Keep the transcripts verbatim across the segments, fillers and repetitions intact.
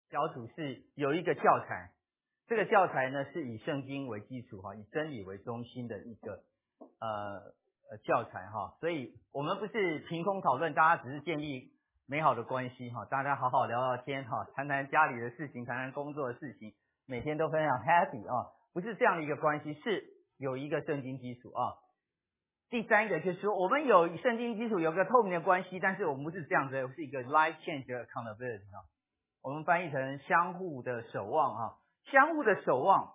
小组是有一个教材，这个教材呢是以圣经为基础哈，以真理为中心的一个呃呃教材哈，所以我们不是凭空讨论，大家只是建立美好的关系哈，大家好好聊聊天哈，谈谈家里的事情，谈谈工作的事情，每天都非常 happy 啊，不是这样的一个关系，是有一个圣经基础啊。第三个就是说，我们有圣经基础，有个透明的关系，但是我们不是这样子，是一个 life change accountability 啊，我们翻译成相互的守望啊，相互的守望，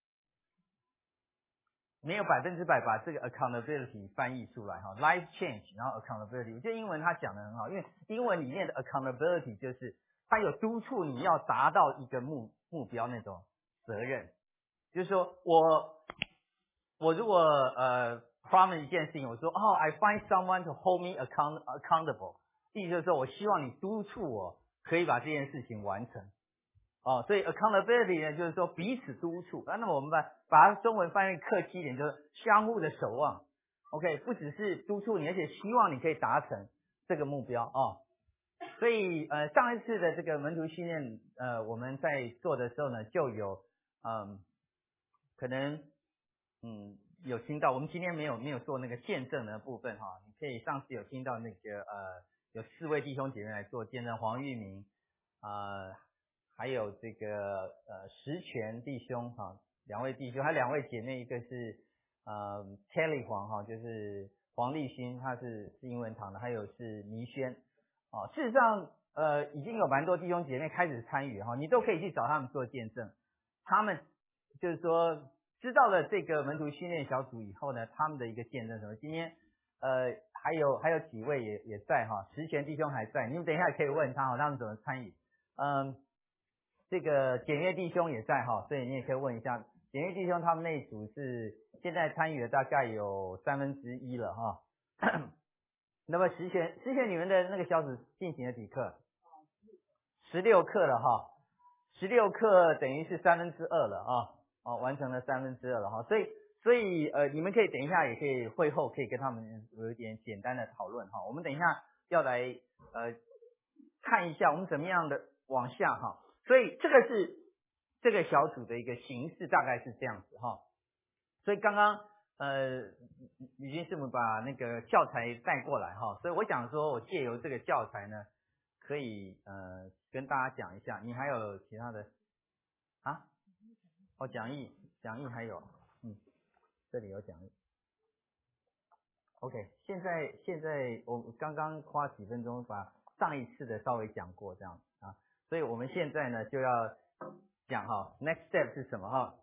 没有百分之百把这个 accountability 翻译出来哈 ，life change 然后 accountability， 我觉得英文他讲的很好，因为英文里面的 accountability 就是它有督促你要达到一个目目标那种责任，就是说我我如果呃 promise 一件事情，我说哦 I find someone to hold me account accountable， 意思就是说我希望你督促我可以把这件事情完成。哦，所以 accountability 呢，就是说彼此督促。啊、那么我们把把它中文翻译客气一点，就是相互的守望。OK， 不只是督促你，而且希望你可以达成这个目标哦。所以呃，上一次的这个门徒训练，呃，我们在做的时候呢，就有嗯，可能嗯有听到，我们今天没有没有做那个见证的部分哈、哦，你可以上次有听到那个呃，有四位弟兄姐妹来做见证，黄玉明啊。呃还有这个呃石泉弟兄哈，两位弟兄，还有两位姐妹，一个是呃 Kelly 黄哈，就是黄立勋，他是是英文堂的，还有是倪轩啊。事实上呃已经有蛮多弟兄姐妹开始参与哈，你都可以去找他们做见证。他们就是说知道了这个门徒训练小组以后呢，他们的一个见证什么？今天呃还有还有几位也也在哈，石泉弟兄还在，你们等一下也可以问他哈，他们怎么参与？嗯。这个简约弟兄也在哈，所以你也可以问一下简约弟兄，他们那一组是现在参与的大概有三分之一了哈。那么实选实选你们的那个小组进行了几课？十六课了哈，十六课等于是三分之二了啊，哦，完成了三分之二了哈，所以所以呃你们可以等一下也可以会后可以跟他们有一点简单的讨论哈，我们等一下要来呃看一下我们怎么样的往下哈。所以这个是这个小组的一个形式，大概是这样子哈。所以刚刚呃吕军师母把那个教材带过来哈，所以我想说我借由这个教材呢，可以呃跟大家讲一下。你还有其他的啊？哦，讲义讲义还有嗯，这里有讲义。OK， 现在现在我刚刚花几分钟把上一次的稍微讲过这样啊。所以我们现在呢就要讲哈 ，next step 是什么哈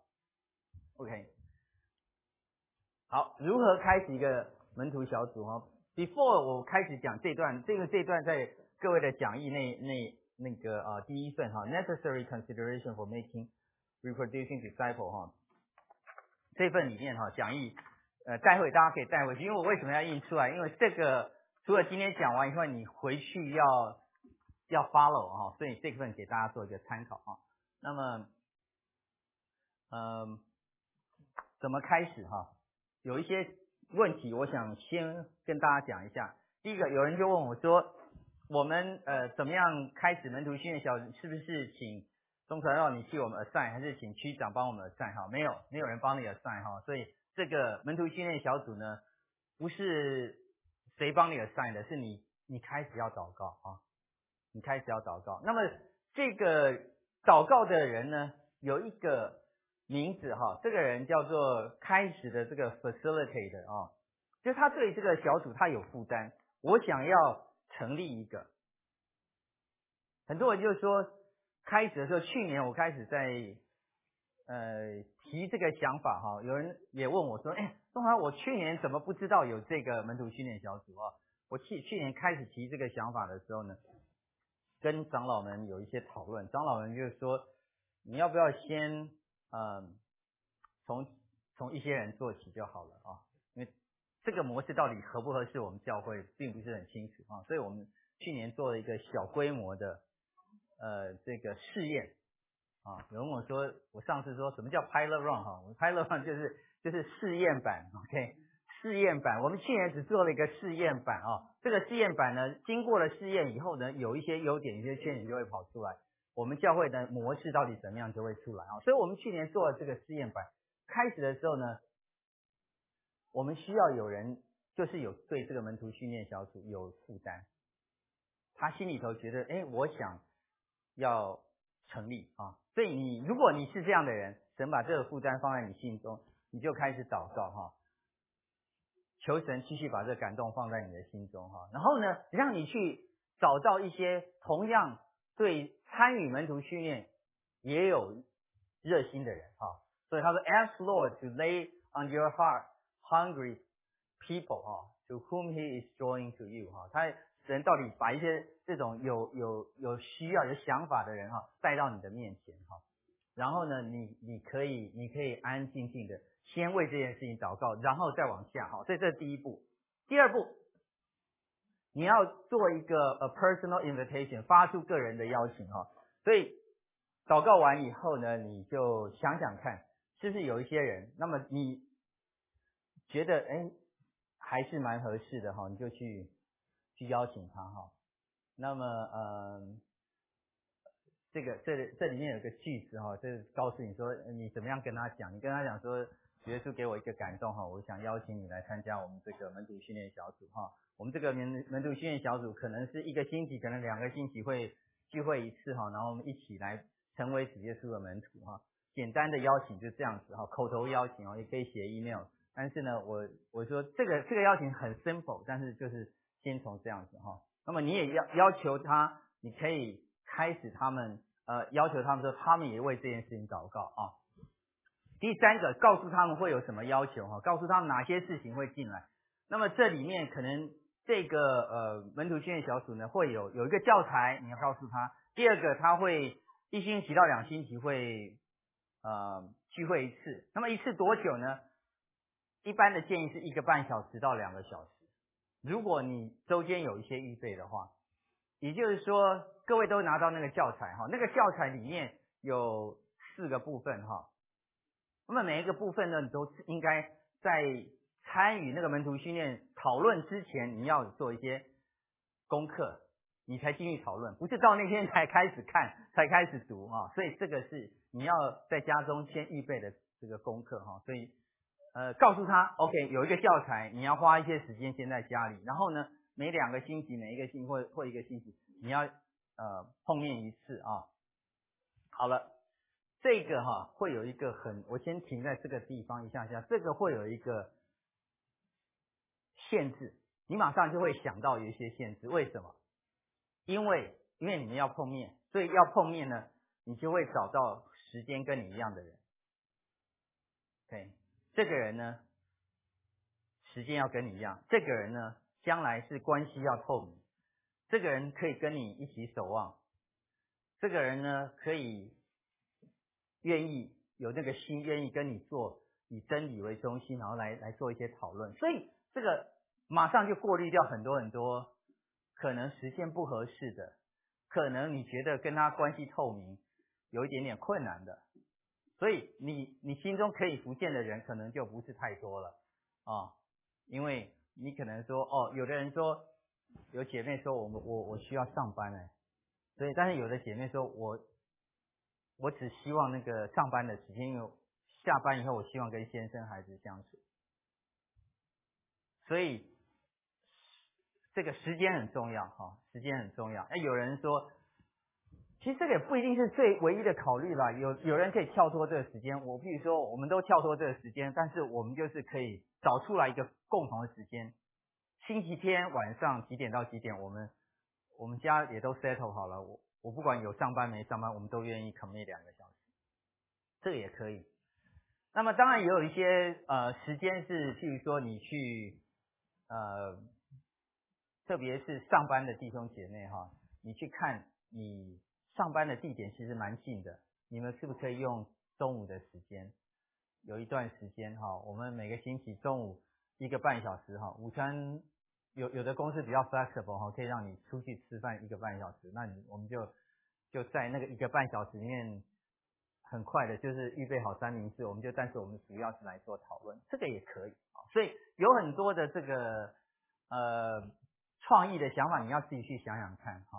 ？OK， 好，如何开始一个门徒小组哈 ？Before 我开始讲这段，这个这段在各位的讲义那那那个啊第一份哈 ，necessary consideration for making reproducing disciple 哈，这份里面哈讲义呃待会大家可以带回去，因为我为什么要印出来？因为这个除了今天讲完以后，你回去要。要 follow 哈，所以这份给大家做一个参考哈。那么，嗯，怎么开始哈？有一些问题，我想先跟大家讲一下。第一个，有人就问我说，我们呃怎么样开始门徒训练小组？是不是请中传让你替我们 assign， 还是请区长帮我们 assign 哈？没有，没有人帮你 assign 哈。所以这个门徒训练小组呢，不是谁帮你 assign 的，是你你开始要祷告啊。你开始要祷告，那么这个祷告的人呢，有一个名字哈，这个人叫做开始的这个 facilitator 啊，就他对这个小组他有负担，我想要成立一个，很多人就说开始的时候，去年我开始在呃提这个想法哈，有人也问我说，哎，东华，我去年怎么不知道有这个门徒训练小组啊？我去去年开始提这个想法的时候呢，跟长老们有一些讨论，长老们就是说，你要不要先嗯从从一些人做起就好了啊？因为这个模式到底合不合适我们教会，并不是很清楚啊，所以我们去年做了一个小规模的呃这个试验啊。有人问我说，我上次说什么叫 pilot run 哈？我们 pilot run 就是就是试验版 ，OK。试验版，我们去年只做了一个试验版啊，这个试验版呢，经过了试验以后呢，有一些优点，有一些缺点就会跑出来。 我们教会的模式到底怎么样就会出来啊。所以我们去年做了这个试验版，开始的时候呢，我们需要有人就是有对这个门徒训练小组有负担，他心里头觉得，哎，我想要成立啊。所以你如果你是这样的人，神把这个负担放在你心中，你就开始祷告哈。求神继续把这个感动放在你的心中哈，然后呢，让你去找到一些同样对参与门徒训练也有热心的人哈。所以他说 ，Ask Lord to lay on your heart hungry people 哈 ，to whom He is drawing to you 哈。他神到底把一些这种有有有需要、有想法的人哈带到你的面前哈，然后呢，你你可以你可以安安静静的。先为这件事情祷告，然后再往下哈，所以这是第一步。第二步，你要做一个 a personal invitation， 发出个人的邀请哈。所以祷告完以后呢，你就想想看，是不是有一些人，那么你觉得哎还是蛮合适的哈，你就去去邀请他哈。那么嗯。这个这这里面有个句子哈，就是告诉你说你怎么样跟他讲，你跟他讲说，主耶稣给我一个感动哈，我想邀请你来参加我们这个门徒训练小组哈。我们这个门门徒训练小组可能是一个星期，可能两个星期会聚会一次哈，然后我们一起来成为主耶稣的门徒哈。简单的邀请就这样子哈，口头邀请哦，也可以写 email。但是呢，我我说这个这个邀请很 simple， 但是就是先从这样子哈。那么你也要要求他，你可以开始他们呃要求他们说，他们也为这件事情祷告啊。第三个，告诉他们会有什么要求哈，告诉他们哪些事情会进来。那么这里面可能这个呃门徒训练小组呢会有有一个教材，你要告诉他。第二个，他会一星期到两星期会呃聚会一次。那么一次多久呢？一般的建议是一个半小时到两个小时。如果你周间有一些预备的话，也就是说各位都拿到那个教材哈，那个教材里面有四个部分哈。那么每一个部分呢，你都应该在参与那个门徒训练讨论之前，你要做一些功课，你才进去讨论，不是到那天才开始看，才开始读啊。所以这个是你要在家中先预备的这个功课哈。所以呃，告诉他 ，OK， 有一个教材，你要花一些时间先在家里，然后呢，每两个星期，每一个星期或或一个星期，你要呃碰面一次啊。好了。这个哈会有一个很，我先停在这个地方一下下，这个会有一个限制，你马上就会想到有一些限制，为什么？因为因为你们要碰面，所以要碰面呢，你就会找到时间跟你一样的人。对，这个人呢，时间要跟你一样，这个人呢，将来是关系要透明，这个人可以跟你一起守望，这个人呢，可以愿意有那个心，愿意跟你做以真理为中心，然后来来做一些讨论，所以这个马上就过滤掉很多很多可能实现不合适的，可能你觉得跟他关系透明有一点点困难的，所以你你心中可以浮现的人可能就不是太多了啊，因为你可能说哦，有的人说有姐妹说我们我我需要上班哎，所以但是有的姐妹说我。我只希望那个上班的时间，因为下班以后我希望跟先生孩子相处，所以这个时间很重要哈，时间很重要。哎，有人说，其实这个也不一定是最唯一的考虑啦，有有人可以跳脱这个时间，我比如说我们都跳脱这个时间，但是我们就是可以找出来一个共同的时间，星期天晚上几点到几点，我们我们家也都 settle 好了，我。我不管有上班没上班，我们都愿意 commit 两个小时，这个也可以。那么当然也有一些呃时间是，譬如说你去呃，特别是上班的弟兄姐妹哈，你去看你上班的地点其实蛮近的，你们是不是可以用中午的时间？有一段时间哈，我们每个星期中午一个半小时哈，午餐。有有的公司比较 flexible 哈，可以让你出去吃饭一个半小时，那你我们就就在那个一个半小时里面，很快的就是预备好三明治，我们就但是我们主要是来做讨论，这个也可以啊。所以有很多的这个呃创意的想法，你要自己去想想看哈。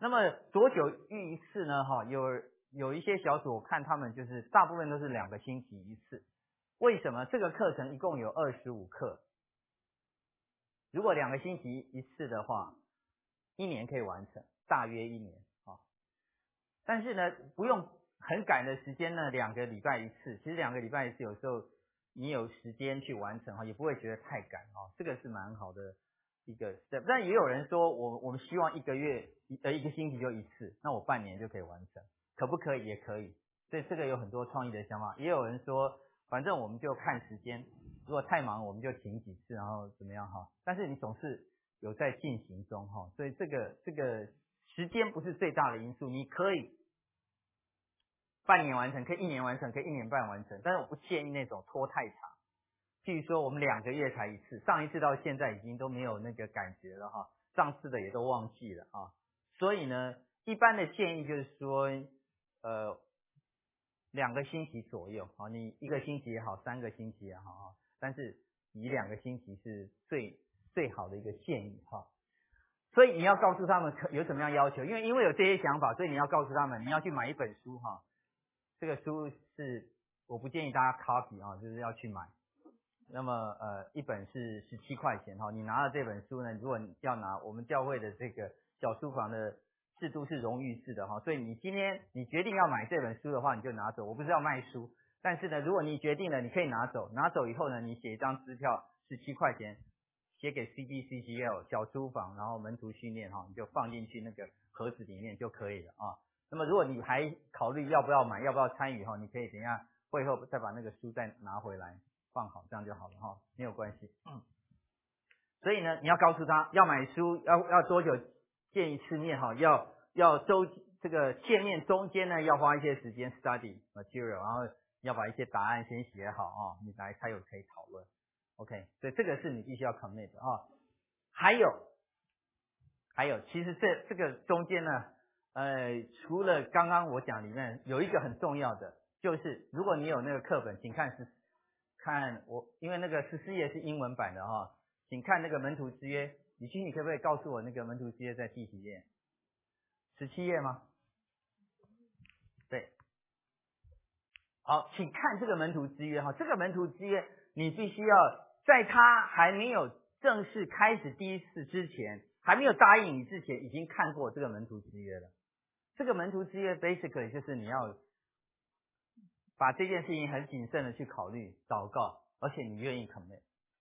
那么多久遇一次呢？哈，有有一些小组我看他们就是大部分都是两个星期一次。为什么？这个课程一共有二十五课，如果两个星期一次的话，一年可以完成，大约一年啊。但是呢，不用很赶的时间呢，两个礼拜一次。其实两个礼拜一次，有时候你有时间去完成哈，也不会觉得太赶哈。这个是蛮好的一个 step。但也有人说，我我们希望一个月呃一个星期就一次，那我半年就可以完成，可不可以？也可以。所以这个有很多创意的想法。也有人说，反正我们就看时间，如果太忙我们就停几次，然后怎么样哈。但是你总是有在进行中哈，所以这个这个时间不是最大的因素，你可以半年完成，可以一年完成，可以一年半完成，但是我不建议那种拖太长。譬如说我们两个月才一次，上一次到现在已经都没有那个感觉了哈，上次的也都忘记了啊。所以呢，一般的建议就是说，呃，两个星期左右啊，你一个星期也好，三个星期也好啊，但是以两个星期是最最好的一个建议哈。所以你要告诉他们有什么样要求，因为因为有这些想法，所以你要告诉他们你要去买一本书哈。这个书是我不建议大家 copy 啊，就是要去买。那么呃一本是十七块钱哈，你拿了这本书呢，如果你要拿我们教会的这个小书房的制度是荣誉制的哈，所以你今天你决定要买这本书的话，你就拿走。我不是要卖书，但是呢，如果你决定了，你可以拿走，拿走以后呢，你写一张支票十七块钱，写给 C B C G L 小书房，然后门徒训练哈，你就放进去那个盒子里面就可以了啊。那么如果你还考虑要不要买，要不要参与哈，你可以等一下会后再把那个书再拿回来放好，这样就好了哈，没有关系。嗯。所以呢，你要告诉他要买书要要多久见一次面哈，要要周这个见面中间呢要花一些时间 study material， 然后要把一些答案先写好啊，你来才有可以讨论。OK， 所以这个是你必须要 commit 的啊。还有还有，其实这这个中间呢，呃，除了刚刚我讲里面有一个很重要的，就是如果你有那个课本，请看是看我，因为那个十四页是英文版的哈，请看那个门徒之约。李勋，你可不可以告诉我那个门徒之约在第几页？十七页吗？对。好，请看这个门徒之约哈，这个门徒之约你必须要在他还没有正式开始第一次之前，还没有答应你之前，已经看过这个门徒之约了。这个门徒之约 basically 就是你要把这件事情很谨慎的去考虑、祷告，而且你愿意 commit。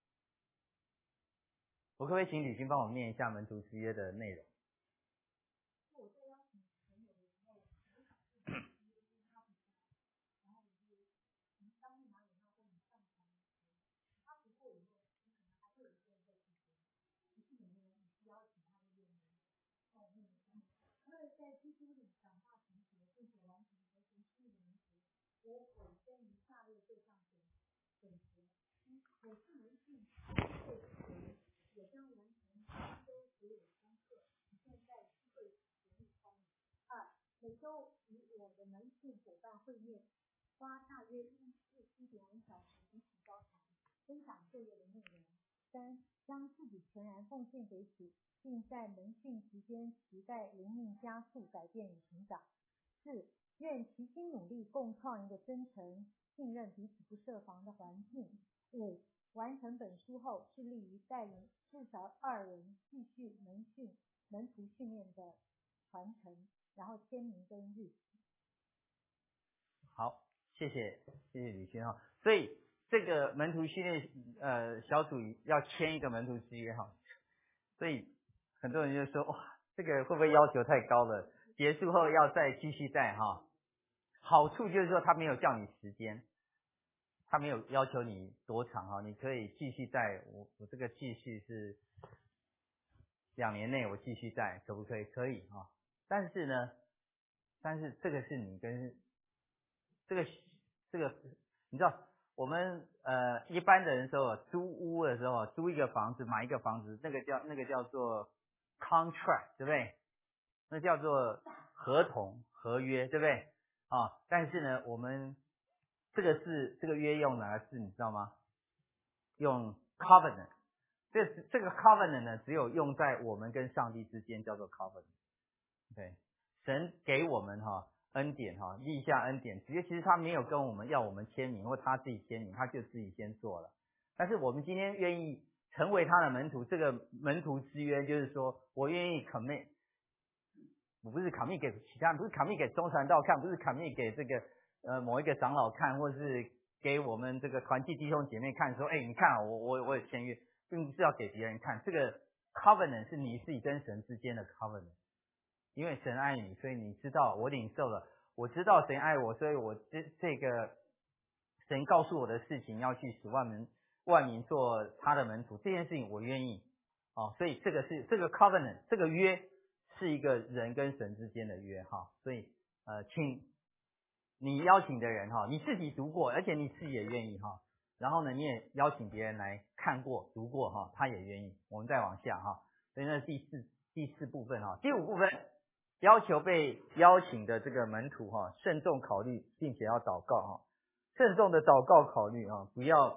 我可不可以请李军帮我念一下门徒之约的内容？ 每周与我的门训伙伴会面，花大约一一点五小时彼此交谈，分享各月的内容。三、将自己全然奉献给主，并在门训期间期待灵命加速改变与成长。四、愿齐心努力，共创一个真诚、信任、彼此不设防的环境。五、完成本书后，致力于带领至少二人继续门训、门徒训练的传承。然后签名跟日期。 好，谢谢谢谢李轩哈。所以这个门徒训练呃小组要签一个门徒之约哈，所以很多人就说哇，这个会不会要求太高了？结束后要再继续带哈。好处就是说他没有叫你时间，他没有要求你多长哈，你可以继续带。我我这个继续是两年内我继续带，可不可以？可以哈。但是呢，但是这个是你跟这个这个，你知道我们呃一般的人说租屋的时候，租一个房子买一个房子，那个叫那个叫做 contract， 对不对？那叫做合同合约，对不对？啊，但是呢，我们这个是这个约用哪个字你知道吗？用 covenant。这这个 covenant 呢，只有用在我们跟上帝之间，叫做 covenant。 对，神给我们哈恩典哈，立下恩典，直接其实他没有跟我们要我们签名，或他自己签名，他就自己先做了。但是我们今天愿意成为他的门徒，这个门徒之约就是说我愿意 commit， 我不是 commit 给其他人，不是 commit 给中传道看，不是 commit 给这个呃某一个长老看，或是给我们这个团契弟兄姐妹看，说哎你看啊，我我我有签约，并不是要给别人看。这个 covenant 是你自己跟神之间的 covenant， 因为神爱你，所以你知道我领受了，我知道神爱我，所以我这这个神告诉我的事情要去使万民万民做他的门徒，这件事情我愿意哦，所以这个是这个 covenant 这个约是一个人跟神之间的约哈，所以呃请你邀请的人哈，你自己读过，而且你自己也愿意哈，然后呢你也邀请别人来看过读过哈，他也愿意，我们再往下哈，所以那是第四第四部分哈，第五部分要求被邀请的这个门徒哈，慎重考虑并且要祷告哈，慎重的祷告考虑哈，不要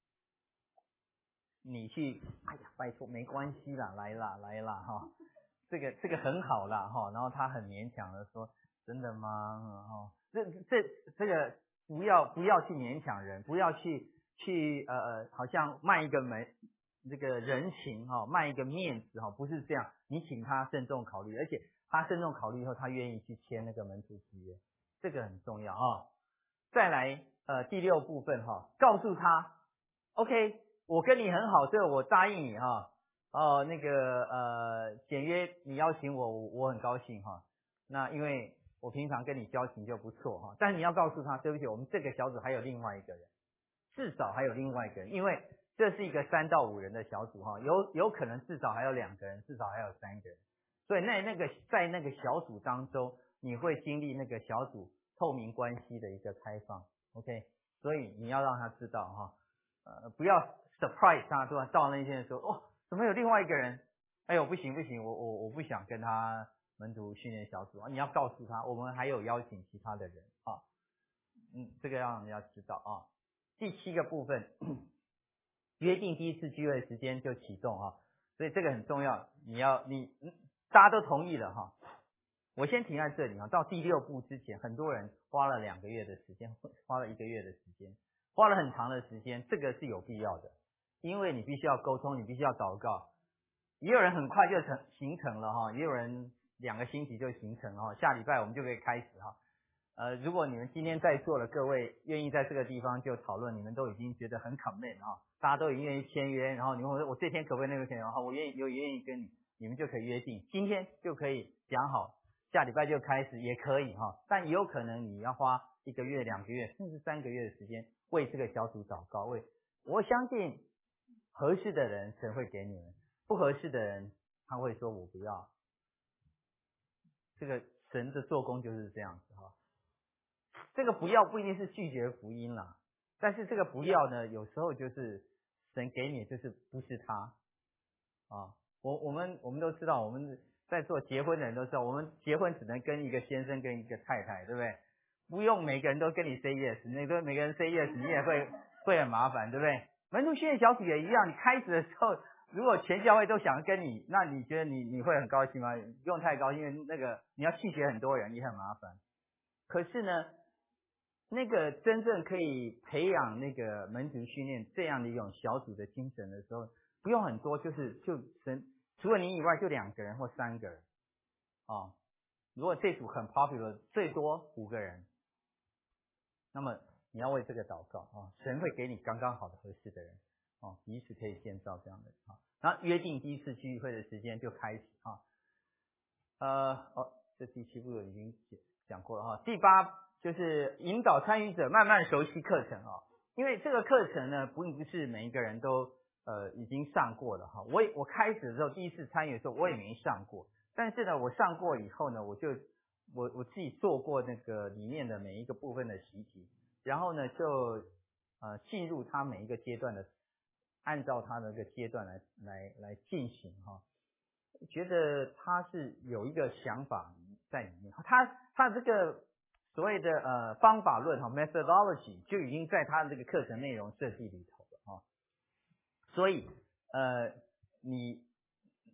你去，哎呀，拜托，没关系啦，来啦，来啦，哈，这个这个很好啦，哈，然后他很勉强的说，真的吗？哈，这这这个不要不要去勉强人，不要去去呃呃，好像卖一个门这个人情哈，卖一个面子哈，不是这样，你请他慎重考虑，而且他慎重考虑以后，他愿意去签那个门徒之约，这个很重要哈。再来呃第六部分哈，告诉他 ，OK。我跟你很好，所以我答应你哈。哦，那个呃，简约你邀请我，我我很高兴哈。那因为我平常跟你交情就不错哈，但是你要告诉他，对不起，我们这个小组还有另外一个人，至少还有另外一个人，因为这是一个三到五人的小组哈，有有可能至少还有两个人，至少还有三个人。所以那那个在那个小组当中，你会经历那个小组透明关系的一个开放 ，OK？ 所以你要让他知道哈，呃，不要 surprise 他，对吧？到那天的时候，哦，怎么有另外一个人？哎呦，不行不行，我我我不想跟他门徒训练小组啊！你要告诉他，我们还有邀请其他的人啊，嗯，这个让人家知道啊。第七个部分，约定第一次聚会时间就启动啊，所以这个很重要。你要你大家都同意了哈。我先停在这里啊，到第六步之前，很多人花了两个月的时间，花了一个月的时间，花了很长的时间，这个是有必要的，因为你必须要沟通，你必须要祷告。也有人很快就成形成了哈，也有人两个星期就形成了哈，下礼拜我们就可以开始哈。呃，如果你们今天在座的各位愿意在这个地方就讨论，你们都已经觉得很 commit 哈，大家都已经愿意签约，然后你们说我这天可不可以那个可以，然后我愿意有愿意跟你，你们就可以约定，今天就可以讲好，下礼拜就开始也可以哈，但也有可能你要花一个月、两个月，甚至三个月的时间为这个小组祷告，为我相信合适的人神会给你们，不合适的人他会说我不要。这个神的做工就是这样子哈。这个不要不一定是拒绝福音啦，但是这个不要呢，有时候就是神给你，就是不是他啊。我我们我们都知道，我们在做结婚的人都知道，我们结婚只能跟一个先生跟一个太太，对不对？不用每个人都跟你 say yes， 那个每个人 say yes， 你也会会很麻烦，对不对？门徒训练小组也一样，你开始的时候，如果全教会都想跟你，那你觉得你你会很高兴吗？不用太高兴，因为那个你要拒绝很多人也很麻烦。可是呢，那个真正可以培养那个门徒训练这样的一种小组的精神的时候，不用很多，就是就神除了你以外就两个人或三个人哦。如果这组很 popular， 最多五个人，那么你要为这个祷告啊、哦，神会给你刚刚好的合适的人哦，彼此可以建造这样的啊。然后约定第一次聚会的时间就开始啊，呃哦，这第七步已经讲过了哈。第八就是引导参与者慢慢熟悉课程啊，因为这个课程呢，不不是每一个人都呃已经上过了哈。我也我开始的时候第一次参与的时候我也没上过，但是呢，我上过以后呢，我就我我自己做过那个里面的每一个部分的习题，然后呢就呃进入它每一个阶段的，按照它的那个阶段来来来进行哈。觉得他是有一个想法在里面，他他这个所谓的呃方法论哈 methodology 就已经在他的这个课程内容设计里头了哈。所以呃你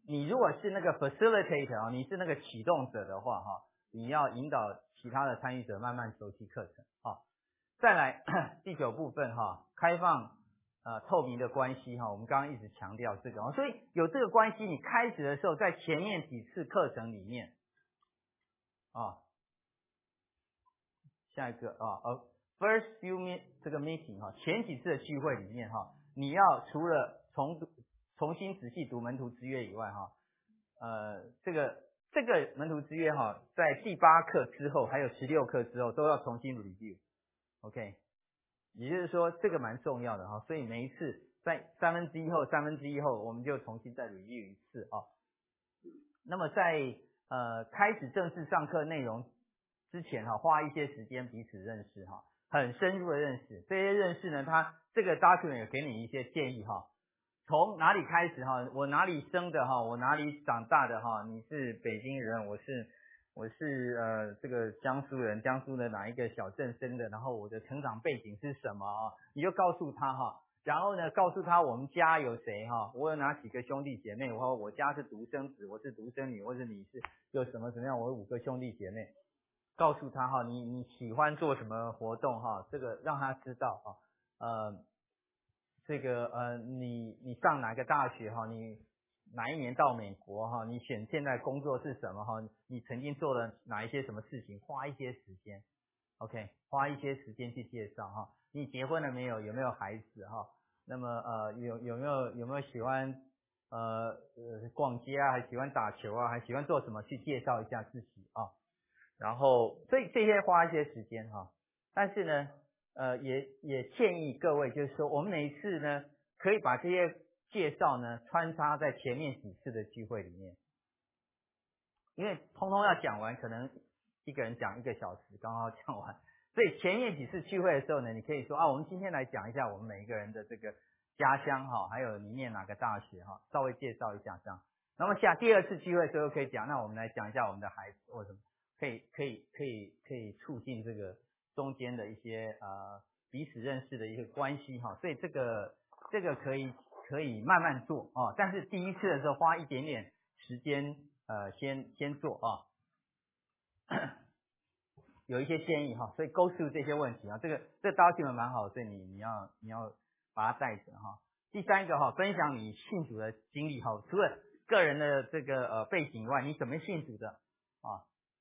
你如果是那个 facilitator 啊，你是那个启动者的话哈，你要引导其他的参与者慢慢熟悉课程啊。再来第九部分哈，开放呃透明的关系哈，我们刚刚一直强调这个啊，所以有这个关系，你开始的时候在前面几次课程里面啊，下一个啊呃 first few meet 这个 meeting 哈，前几次的聚会里面哈，你要除了重重新仔细读门徒之约以外哈，呃这个这个门徒之约哈，在第八课之后还有十六课之后都要重新 review。OK， 也就是说这个蛮重要的哈，所以每一次在三分之一后、三分之一后，我们就重新再 review 一次啊。那么在呃开始正式上课内容之前哈，花一些时间彼此认识哈，很深入的认识。这些认识呢，它这个 document 也给你一些建议哈。从哪里开始哈？我哪里生的哈？我哪里长大的哈？你是北京人，我是我是呃这个江苏人，江苏的哪一个小镇生的？然后我的成长背景是什么啊？你就告诉他哈。然后呢，告诉他我们家有谁哈？我有哪几个兄弟姐妹？我我家是独生子，我是独生女，或者你是有什么怎么样？我有五个兄弟姐妹。告诉他哈，你你喜欢做什么活动哈？这个让他知道哈。呃。这个呃，你你上哪个大学哈？你哪一年到美国哈？你选现在工作是什么哈？你曾经做了哪一些什么事情？花一些时间 ，OK， 花一些时间去介绍哈。你结婚了没有？有没有孩子哈？那么呃有有没有有没有喜欢呃呃逛街啊？还喜欢打球啊？还喜欢做什么？去介绍一下自己啊。然后这这些花一些时间哈。但是呢。呃，也也建议各位，就是说，我们每一次呢，可以把这些介绍呢穿插在前面几次的聚会里面，因为通通要讲完，可能一个人讲一个小时，刚好讲完。所以前面几次聚会的时候呢，你可以说啊，我们今天来讲一下我们每一个人的这个家乡哈，还有你念哪个大学哈，稍微介绍一下这样。那么下第二次聚会的时候可以讲，那我们来讲一下我们的孩子或什么，可以可以可以可以促进这个。中间的一些呃彼此认识的一个关系哈，所以这个这个可以可以慢慢做啊，但是第一次的时候花一点点时间呃先先做啊，有一些建议哈，所以 go through 这些问题啊，这个这个 document 蛮好，所以你你要你要把它带着哈。第三个哈，分享你信主的经历哈，除了个人的这个呃背景以外，你怎么信主的啊？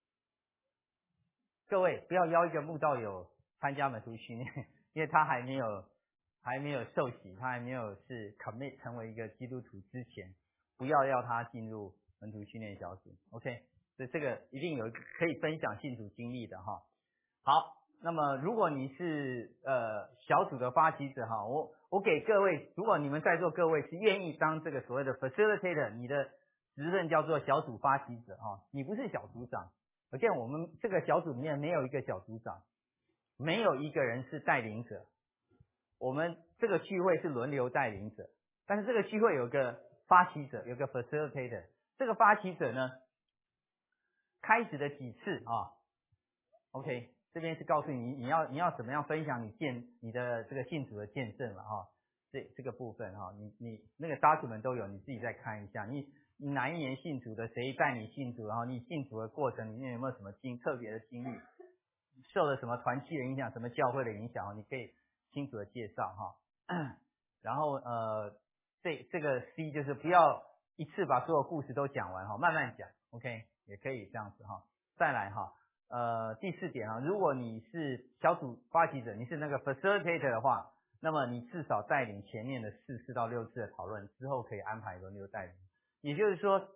各位不要邀一个慕道友参加门徒训练，因为他还没有还没有受洗，他还没有是 commit 成为一个基督徒之前，不要要他进入门徒训练小组 ，OK？ 所以这个一定有可以分享信主经历的哈。好，那么如果你是呃小组的发起者哈，我我给各位，如果你们在座各位是愿意当这个所谓的 facilitator， 你的职任叫做小组发起者哈，你不是小组长。而且我们这个小组里面没有一个小组长，没有一个人是带领者。我们这个聚会是轮流带领者，但是这个聚会有个发起者，有个 facilitator。这个发起者呢，开始的几次啊 ，OK， 这边是告诉你你要你要怎么样分享你见你的这个信主的见证了哈。这这个部分哈，你你那个 document 都有，你自己再看一下。你你哪一年信主的，谁带你信主，然后你信主的过程里面有没有什么经特别的经历，受了什么团契的影响，什么教会的影响，你可以清楚的介绍哈。然后呃，这这个 C 就是不要一次把所有故事都讲完哈，慢慢讲 ，OK， 也可以这样子哈。再来哈，呃，第四点啊，如果你是小组发起者，你是那个 facilitator 的话，那么你至少带领前面的四次到六次的讨论，之后可以安排轮流带领。也就是说，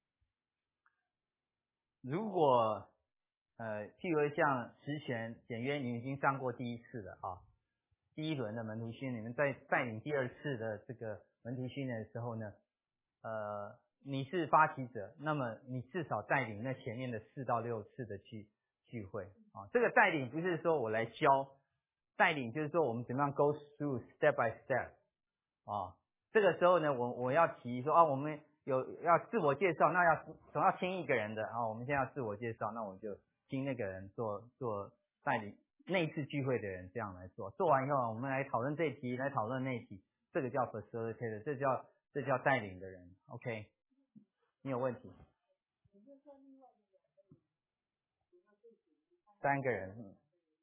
如果呃，譬如像实权简约，你已经上过第一次的啊，第一轮的门徒训练，你们在带领第二次的这个门徒训练的时候呢，呃，你是发起者，那么你至少带领那前面的四到六次的聚聚会啊。这个带领不是说我来教，带领就是说我们怎么样 go through step by step 啊。这个时候呢，我我要提说啊，我们有要自我介绍，那要总要听一个人的啊。我们现在要自我介绍，那我就听那个人做做带领那一次聚会的人这样来做。做完以后，我们来讨论这一题，来讨论那一题，这个叫 facilitator，这叫这叫带领的人 ，OK。 你有问题？三个人，嗯，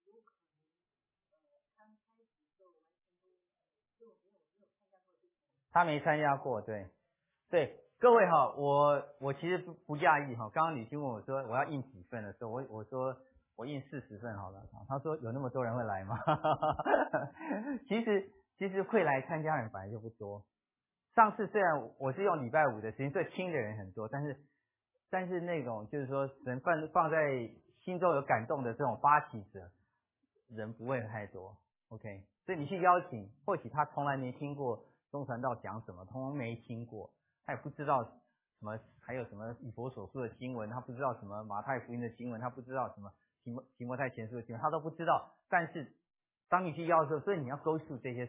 他没参加过，对，对，各位哈，我我其实不不介意哈。刚刚李欣问我说我要印几份的时候，我我说我印四十份好了。他说有那么多人会来吗？其实其实会来参加人本来就不多。上次虽然我是用礼拜五的时间，所以听的人很多，但是但是那种就是说神放放在心中有感动的这种发起者，人不会太多。OK， 所以你去邀请，或许他从来没听过中传道讲什么，通通没听过，他也不知道什么还有什么以佛所说的经文，他不知道什么马太福音的经文，他不知道什么提摩提摩太前书的经文，他都不知道。但是当你去邀的时候，所以你要 go through 这些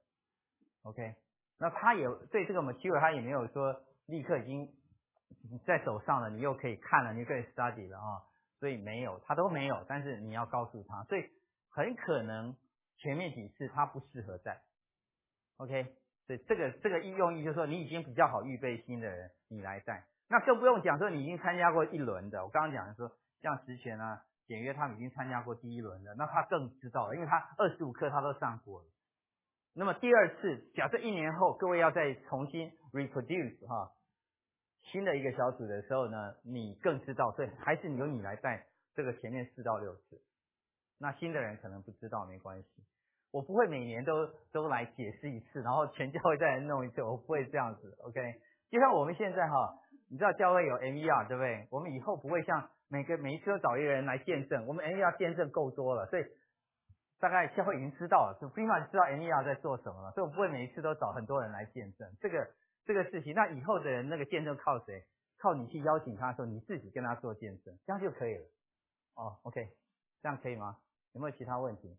step。OK， 那他也对这个 material 他也没有说立刻已经在手上了，你又可以看了，你又可以 study 了啊，所以没有，他都没有，但是你要告诉他，所以很可能前面几次他不适合带。OK， 所以这个这个用意就是说你已经比较好预备心的人，你来带。那更不用讲说你已经参加过一轮的，我刚刚讲的说像石泉啊、简约他们已经参加过第一轮的，那他更知道了，因为他二十五课他都上过了。那么第二次，假设一年后各位要再重新 reproduce 哈新的一个小组的时候呢，你更知道，所以还是由你来带这个前面四到六次。那新的人可能不知道没关系，我不会每年都都来解释一次，然后全教会再来弄一次，我不会这样子。OK， 就像我们现在哈，你知道教会有 M E R 对不对？我们以后不会像每个每一次都找一个人来见证，我们 M E R 见证够多了，所以大概教会已经知道了，就 prima 知道 M E R 在做什么了，所以我不会每一次都找很多人来见证这个这个事情。那以后的人那个见证靠谁？靠你去邀请他的时候，你自己跟他做见证，这样就可以了。哦 ，OK， 这样可以吗？有没有其他问题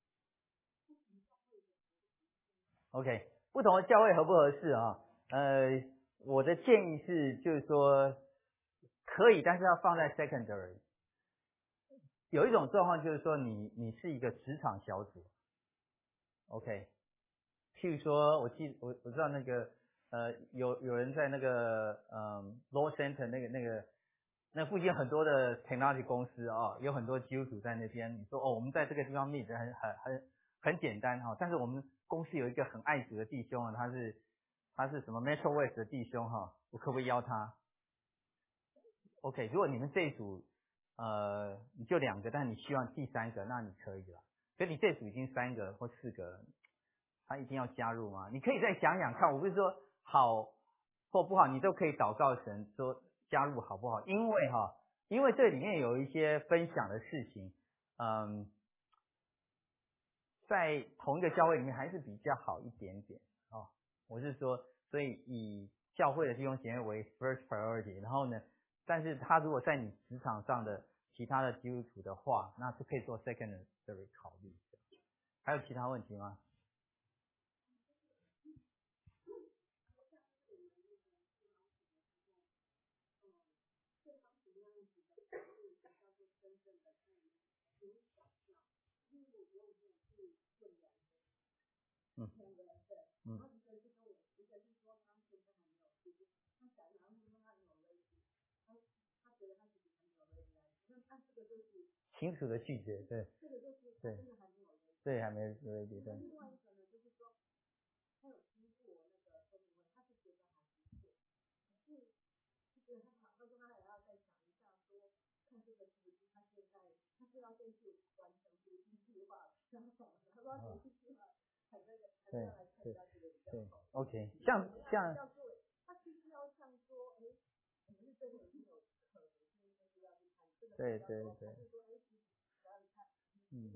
？OK， 不同的教会合不合适啊？呃，我的建议是，就是说可以，但是要放在 secondary。有一种状况就是说你，你你是一个职场小组 ，OK。譬如说，我记我我知道那个呃，有有人在那个嗯 Law Center 那个那个那附近很多的 technology 公司啊、哦，有很多基督徒在那边。你说哦，我们在这个地方 meet 很很很很简单哈、哦，但是我们公司有一个很爱主的弟兄啊，他是他是什么 Metro West 的弟兄哈、哦，我可不可以邀他 ？OK， 如果你们这一组呃你就两个，但你希望第三个，那你可以了。可你这组已经三个或四个了。他一定要加入吗？你可以再想想看，我不是说好或不好，你都可以祷告神说加入好不好？因为哈，因为这里面有一些分享的事情，嗯，在同一个教会里面还是比较好一点点哦。我是说，所以以教会的弟兄姐妹为 first priority， 然后呢，但是他如果在你职场上的其他的基督徒的话，那是可以做 secondary 考虑的。还有其他问题吗？嗯嗯，清楚的拒绝，对，对，对，还没 ready， 对。哦对对对 ，OK， 像像，对对对，嗯，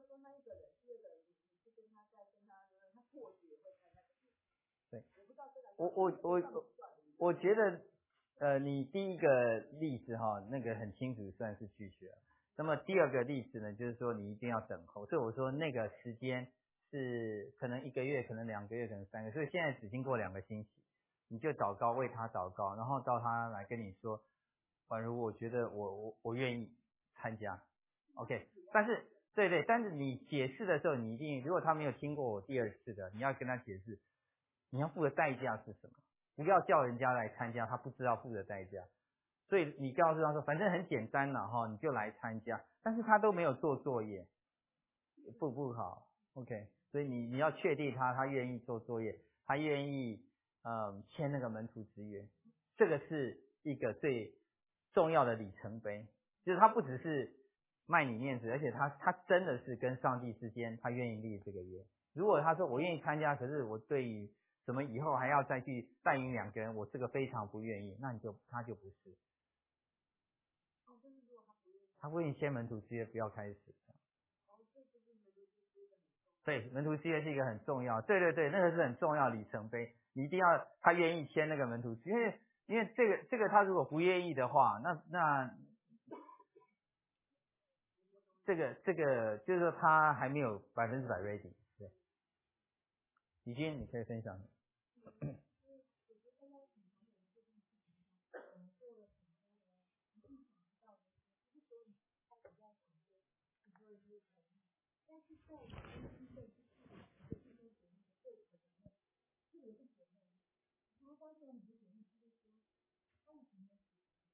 对，我我我我觉得，呃，你第一个例子哈，那个很清楚算是拒绝了。那么第二个例子呢，就是说你一定要等候，所以我说那个时间是可能一个月，可能两个月，可能三个，所以现在只经过两个星期，你就祷告为他祷告，然后到他来跟你说，宛如我觉得我我我愿意参加 ，OK， 但是对对，但是你解释的时候，你一定如果他没有听过我第二次的，你要跟他解释，你要付的代价是什么？ 不要叫人家来参加他不知道付的代价。所以你告诉他说，反正很简单啦哈，你就来参加，但是他都没有做作业，不不好 ，OK， 所以你你要确定他他愿意做作业，他愿意嗯签那个门徒之约，这个是一个最重要的里程碑，就是他不只是卖你面子，而且他他真的是跟上帝之间他愿意立这个约。如果他说我愿意参加，可是我对于什么以后还要再去带领两个人，我这个非常不愿意，那你就他就不是。他不愿意签门徒之约，不要开始。对，门徒之约是一个很重要，对对对，那个是很重要的里程碑，你一定要他愿意签那个门徒之约，因为因为这个这个他如果不愿意的话，那那这个这个就是说他还没有百分之百 ready。对，李军你可以分享。 但是在我们新的这个节目的过程里面，特别是姐妹，然后当时很多姐妹她就说，她以前的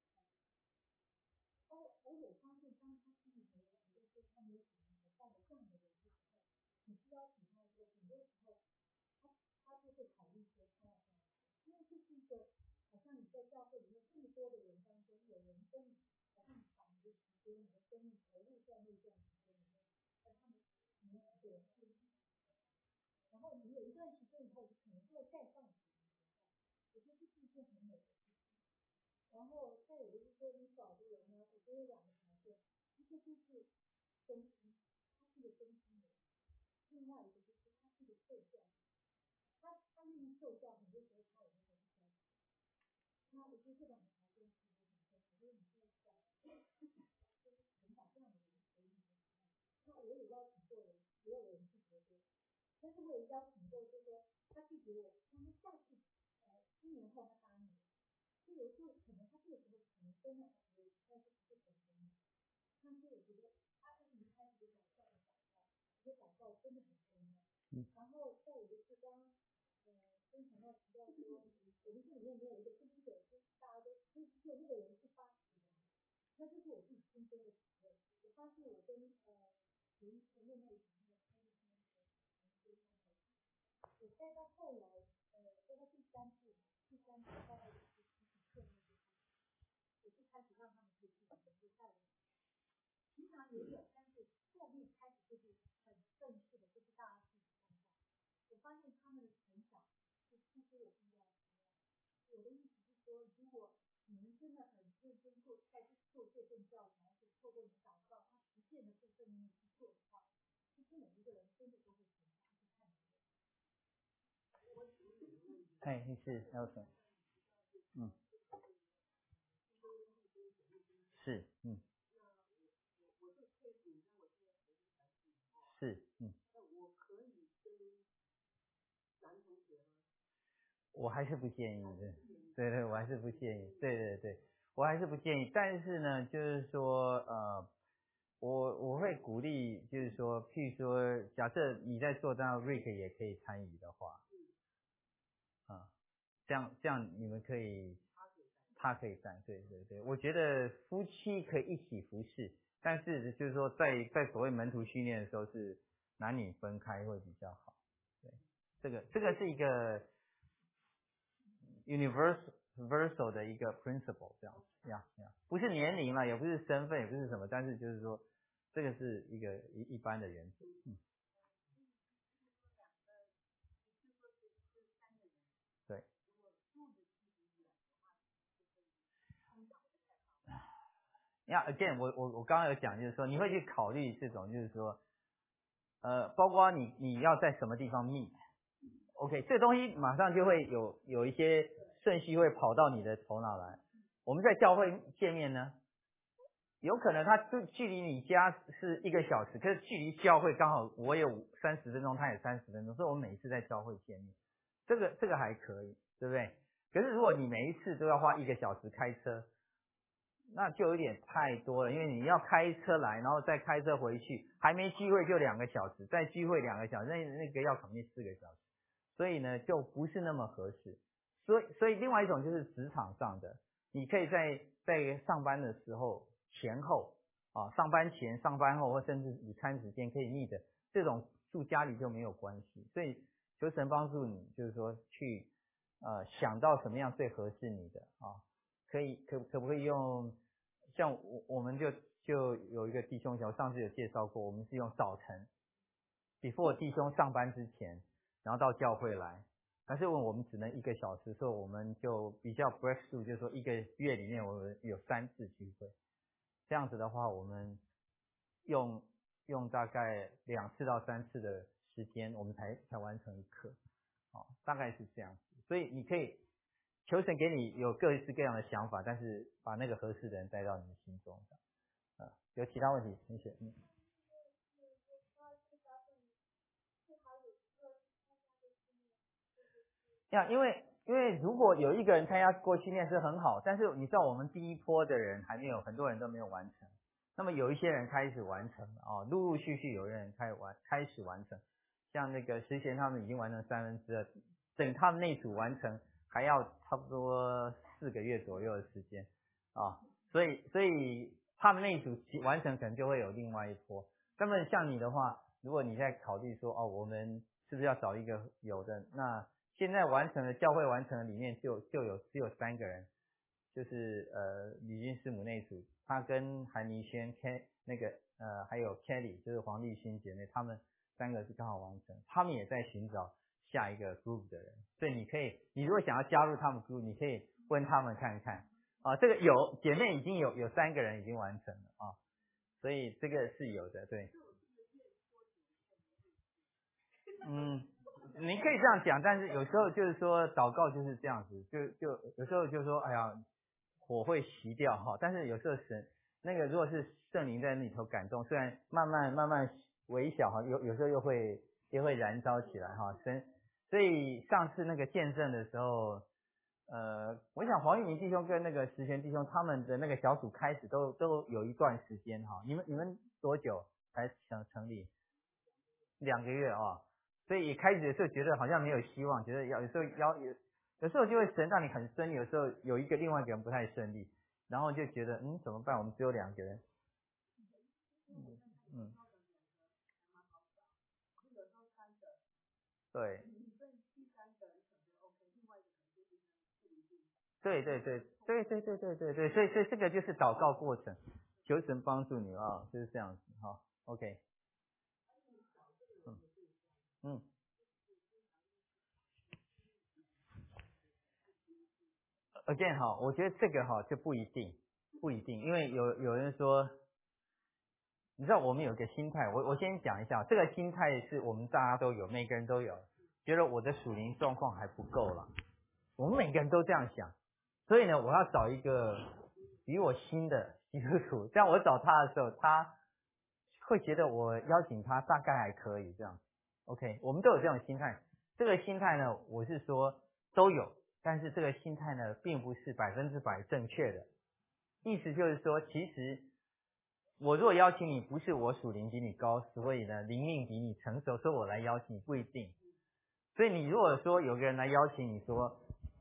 而而我发现，当她心里头很多说她没有可能的带着这样的人的时候，你需要请她说，很多时候她她就会考虑说她要这样，因为这是一个好像你在教会里面这么多的人当中，有人跟你好像把你的时间、你的生命投入在那段时间里面，而他们你们对。然后你有一段时间以后，可能就会再放弃。我觉得这是一件很美的事情。然后再有就是说，你找的人呢，我觉得有两个条件，一个就是真心，他是一个真心的人；另外一个就是他是一个受教，他他愿意受教，很多时候他也会很教。那我觉得这两个条件是很重要，因为你在讲，能把这样的人给你的时候，那我也邀请过人，也有人拒绝过。但是我也邀请过，就是说他拒绝我，但是下次呃一年后他答应我，所以有时候可能他这个时候可能真的还可以，但是不是成功的。但是我觉得他从一开始就讲这样的祷告，我觉得祷告真的很重要。嗯。然后再有就是刚呃跟陈老提到说，我们这里面没有一个不是的，就是大家都就只有那个人是发起的，那这是我自己亲身的体验。我发现我跟呃前前面那一场。我待到后来，呃，待到第三步，第三步大概就是集体课那个，我就开始让他们可以自己能够带我。平常也有，但是后面开始就是很正式的，就是大家自己参加。我发现他们的成长是出乎我意料之外。我的意思是说，如果你们真的很认真做，在做这份教材，而且透过你祷告，他实践的部分你去做的话，其实每一个人真的都会成长，去看。 哎，你是 Nelson， 嗯，是，嗯，是，嗯，我还是不建议的，对对，我还是不建议，对对对，我还是不建议。但是呢，就是说，呃，我我会鼓励，就是说，譬如说，假设你在做，当然 Rick 也可以参与的话，啊、嗯，这样这样你们可以，他可以站，对对对，我觉得夫妻可以一起服侍，但是就是说在在所谓门徒训练的时候是男女分开会比较好，对，这个这个是一个 universal 的一个 principle 这样子呀呀，不是年龄了，也不是身份，也不是什么，但是就是说这个是一个一一般的原则，嗯。对。呀 ，again， 我我我刚刚有讲，就是说你会去考虑这种，就是说，呃，包括你你要在什么地方 meet，OK， 这东西马上就会有有一些顺序会跑到你的头脑来。我们在教会见面呢，有可能它距距离你家是一个小时，可是距离教会刚好我有三十分钟，他也三十分钟，所以我们每一次在教会见面，这个这个还可以，对不对？可是如果你每一次都要花一个小时开车，那就有点太多了，因为你要开车来，然后再开车回去，还没聚会就两个小时，再聚会两个小时，那那个要考虑四个小时，所以呢就不是那么合适。 所以所以另外一种就是职场上的，你可以在在上班的时候前后啊，上班前、上班后或甚至午餐时间可以密的，这种住家里就没有关系。所以求神帮助你，就是说去呃想到什么样最合适你的啊，可以可可不可以用像我我们就就有一个弟兄，我上次有介绍过，我们是用早晨 before 弟兄上班之前，然后到教会来。但是我们只能一个小时，所以我们就比较 breakthrough， 就是说一个月里面我们有三次聚会，这样子的话，我们用用大概两次到三次的时间，我们才才完成一课，哦，大概是这样子。所以你可以求神给你有各式各样的想法，但是把那个合适的人带到你的心中。呃，有其他问题？同学，嗯。呀，因为因为如果有一个人参加过训练是很好，但是你知道我们第一波的人还没有，很多人都没有完成。那么有一些人开始完成了哦，陆陆续续有人开始完开始完成，像那个石贤他们已经完成三分之二，等他们那组完成还要差不多四个月左右的时间啊，所以所以他们那组完成可能就会有另外一波。那么像你的话，如果你在考虑说哦，我们是不是要找一个有的，那现在完成了教会完成的里面就就有只有三个人，就是呃吕君师母那组，他跟韩妮轩 K 那个呃还有 Kelly 就是黄立勋姐妹，他们三个是刚好完成，他们也在寻找下一个 group 的人，所以你可以你如果想要加入他们 group， 你可以问他们看看啊，这个有姐妹已经有有三个人已经完成了啊，所以这个是有的，对，嗯。你可以这样讲，但是有时候就是说祷告就是这样子，就就有时候就说哎呀火会熄掉哈，但是有时候神那个如果是圣灵在里头感动，虽然慢慢慢慢微小哈，有有时候又会又会燃烧起来哈，神所以上次那个见证的时候，呃，我想黄玉明弟兄跟那个石泉弟兄他们的那个小组开始都都有一段时间哈，你们你们多久才想成立？两个月啊。所以一开始的时候觉得好像没有希望，觉得要有时候要有有时候就会神让你很顺利，有时候有一个另外一个人不太顺利，然后就觉得嗯怎么办？我们只有两个人，嗯嗯，对，对对对对对对对对对，所以所以这个就是祷告过程，求神帮助你啊，就是这样子哈 ，OK， 嗯嗯。again 哈，我觉得这个哈就不一定，不一定，因为有有人说，你知道我们有个心态，我我先讲一下，这个心态是我们大家都有，每个人都有，觉得我的属灵状况还不够了，我们每个人都这样想，所以呢，我要找一个比我新的基督徒，这样我找他的时候，他会觉得我邀请他大概还可以这样 ，OK， 我们都有这种心态，这个心态呢，我是说都有。但是这个心态呢，并不是百分之百正确的。意思就是说，其实我如果邀请你，不是我属灵比你高，所以呢灵命比你成熟，所以我来邀请你不一定。所以你如果说有个人来邀请你说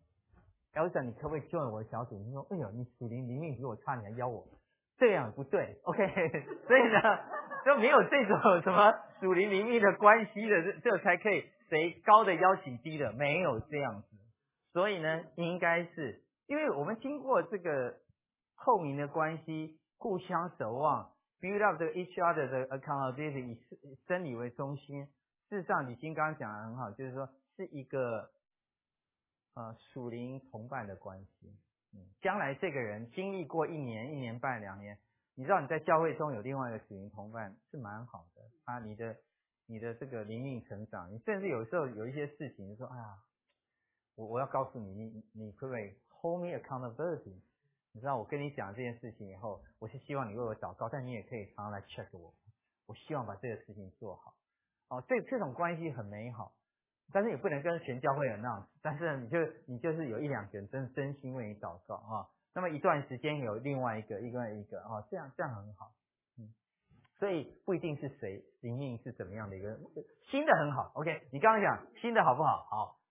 ，Elsa 你可不可以 join 我的小组？你说，哎呦，你属灵灵命比我差，你还邀我，这样不对 ，OK？ 所以呢，就没有这种什么属灵灵命的关系的，这这才可以谁高的邀请低的，没有这样子。所以呢，应该是因为我们经过这个透明的关系，互相守望 ，build up 这个 each other 的 accountability， 以真理为中心。事实上，李金刚讲的很好，就是说是一个呃属灵同伴的关系。嗯，将来这个人经历过一年、一年半、两年，你知道你在教会中有另外一个属灵同伴是蛮好的。他你的你的这个灵命成长，你甚至有时候有一些事情，就说哎呀。我我要告诉你，你你可不可以 hold me accountability？ 你知道我跟你讲这件事情以后，我是希望你为我祷告，但你也可以常常来 check 我。我希望把这个事情做好。哦，这这种关系很美好，但是也不能跟全教会人那样。但是你就你就是有一两个人真真心为你祷告啊。那么一段时间有另外一个，一个一个啊，这样这样很好。嗯，所以不一定是谁灵命是怎么样的一个新的很好。OK， 你刚刚讲新的好不好？好。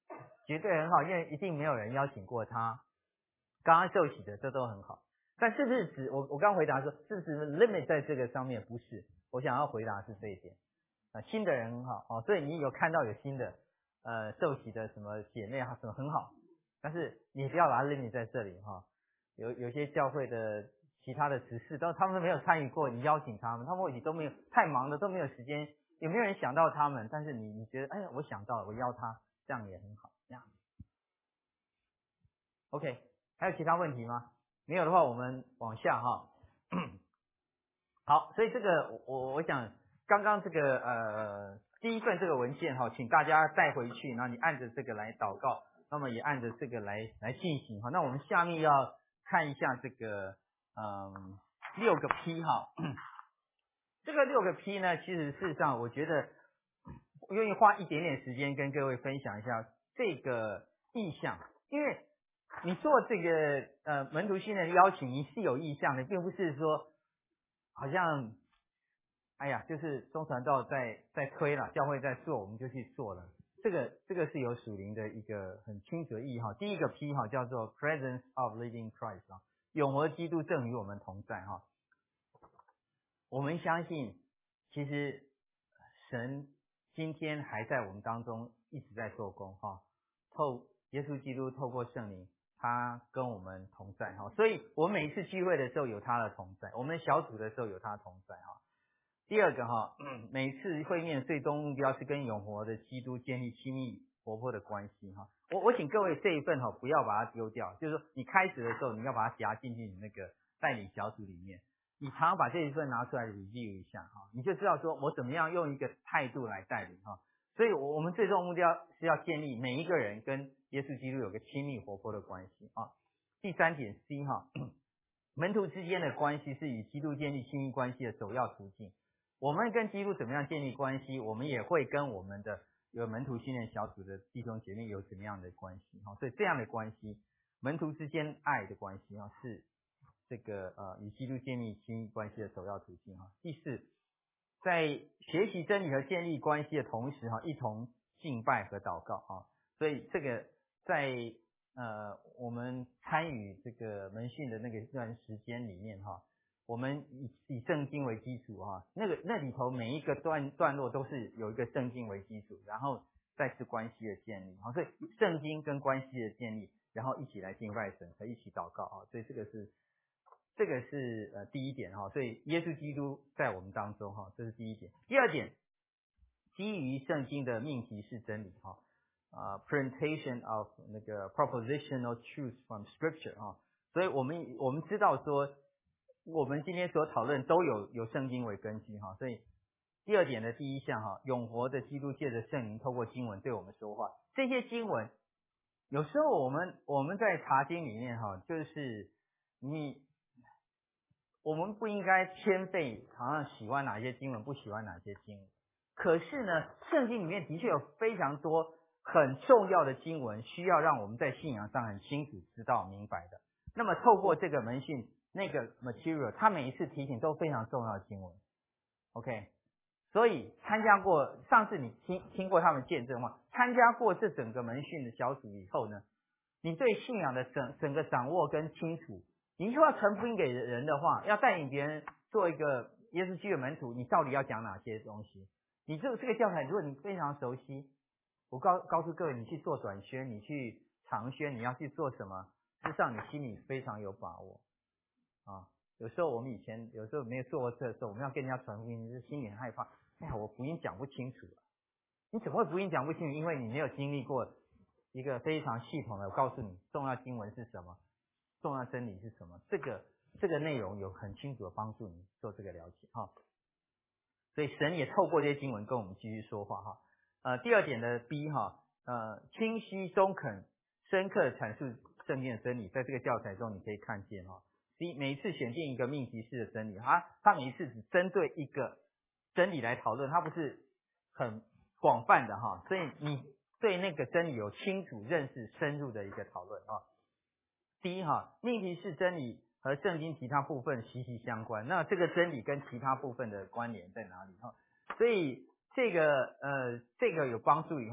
绝对很好，因为一定没有人邀请过他。刚刚受洗的这都很好，但是不是指我我刚回答说是不是 limit 在这个上面？不是，我想要回答是这一点。啊，新的人很好哦，所以你有看到有新的呃受洗的什么姐妹啊什么很好，但是你不要把它 limit 在这里哈、哦。有有些教会的其他的执事都他们没有参与过，你邀请他们，他们或许都没有太忙了都没有时间，有没有人想到他们？但是你你觉得哎呀我想到了，我邀他，这样也很好，这样。OK， 还有其他问题吗？没有的话我们往下哈。好，所以这个我我想刚刚这个呃第一份这个文件哈，请大家带回去，然后你按着这个来祷告，那么也按着这个来来进行哈。那我们下面要看一下这个嗯六个 P 哈，这个六个 P 呢，其实事实上我觉得我愿意花一点点时间跟各位分享一下这个意向，因为你做这个呃门徒训练的邀请，你是有意向的，并不是说好像哎呀就是中传道在在推了，教会在做，我们就去做了。这个这个是有属灵的一个很清楚的意义哈。第一个 P 哈叫做 Presence of Living Christ 啊，永活基督正与我们同在哈。我们相信，其实神今天还在我们当中一直在做工哈。透耶稣基督透过圣灵，他跟我们同在哈。所以我们每一次聚会的时候有他的同在，我们小组的时候有他的同在哈。第二个哈，每次会面最终目标是跟永活的基督建立亲密活泼的关系哈。我我请各位这一份哈不要把它丢掉，就是说你开始的时候你要把它夹进去你那个带领小组里面，你常常把这一份拿出来 review 一下哈，你就知道说我怎么样用一个态度来带领哈。所以我们最终目标是要建立每一个人跟耶稣基督有个亲密活泼的关系啊。第三点 C 哈，门徒之间的关系是与基督建立亲密关系的首要途径。我们跟基督怎么样建立关系，我们也会跟我们的有门徒训练小组的弟兄姐妹有怎么样的关系哈。所以这样的关系，门徒之间爱的关系啊，是这个呃与基督建立亲密关系的首要途径哈。第四，在学习真理和建立关系的同时哈，一同敬拜和祷告啊。所以这个在呃我们参与这个门训的那个一段时间里面哈，我们以以圣经为基础哈，那个那里头每一个段段落都是有一个圣经为基础，然后再是关系的建立啊。所以圣经跟关系的建立，然后一起来敬拜神和一起祷告啊。所以这个是。这个是呃第一点哈，所以耶稣基督在我们当中哈，这是第一点。第二点，基于圣经的命题是真理哈，啊、呃、，presentation of 那个 propositional truth from scripture 哈，所以我们我们知道说，我们今天所讨论都有有圣经为根基哈，所以第二点的第一项哈，永活的基督借着圣灵透过经文对我们说话，这些经文有时候我们我们在查经里面哈，就是你。我们不应该谦卑，好像喜欢哪些经文，不喜欢哪些经文。可是呢，圣经里面的确有非常多很重要的经文，需要让我们在信仰上很清楚知道明白的。那么透过这个门训那个 material， 他每一次提醒都非常重要的经文。OK， 所以参加过上次你听听过他们见证吗？参加过这整个门训的小组以后呢，你对信仰的整整个掌握跟清楚。你就要传福音给人的话，要带领别人做一个耶稣基督的门徒，你到底要讲哪些东西？你这这个教材，如果你非常熟悉，我告告诉各位，你去做短宣，你去长宣，你要去做什么？事实上你心里非常有把握啊。有时候我们以前有时候没有做过这的时候，我们要跟人家传福音，就是心里很害怕。哎呀，我福音讲不清楚了。你怎么会福音讲不清楚？因为你没有经历过一个非常系统的。我告诉你，重要经文是什么？重要真理是什么？这个这个内容有很清楚的帮助你做这个了解哈。所以神也透过这些经文跟我们继续说话哈。呃，第二点的 B 哈，呃，清晰、中肯、深刻阐述正面的真理，在这个教材中你可以看见哈。C 每一次选定一个命题式的真理哈，他每一次只针对一个真理来讨论，它不是很广泛的哈，所以你对那个真理有清楚认识、深入的一个讨论啊。第一哈，命题是真理和圣经其他部分息息相关，那这个真理跟其他部分的关联在哪里哈？所以这个呃这个有帮助于哈，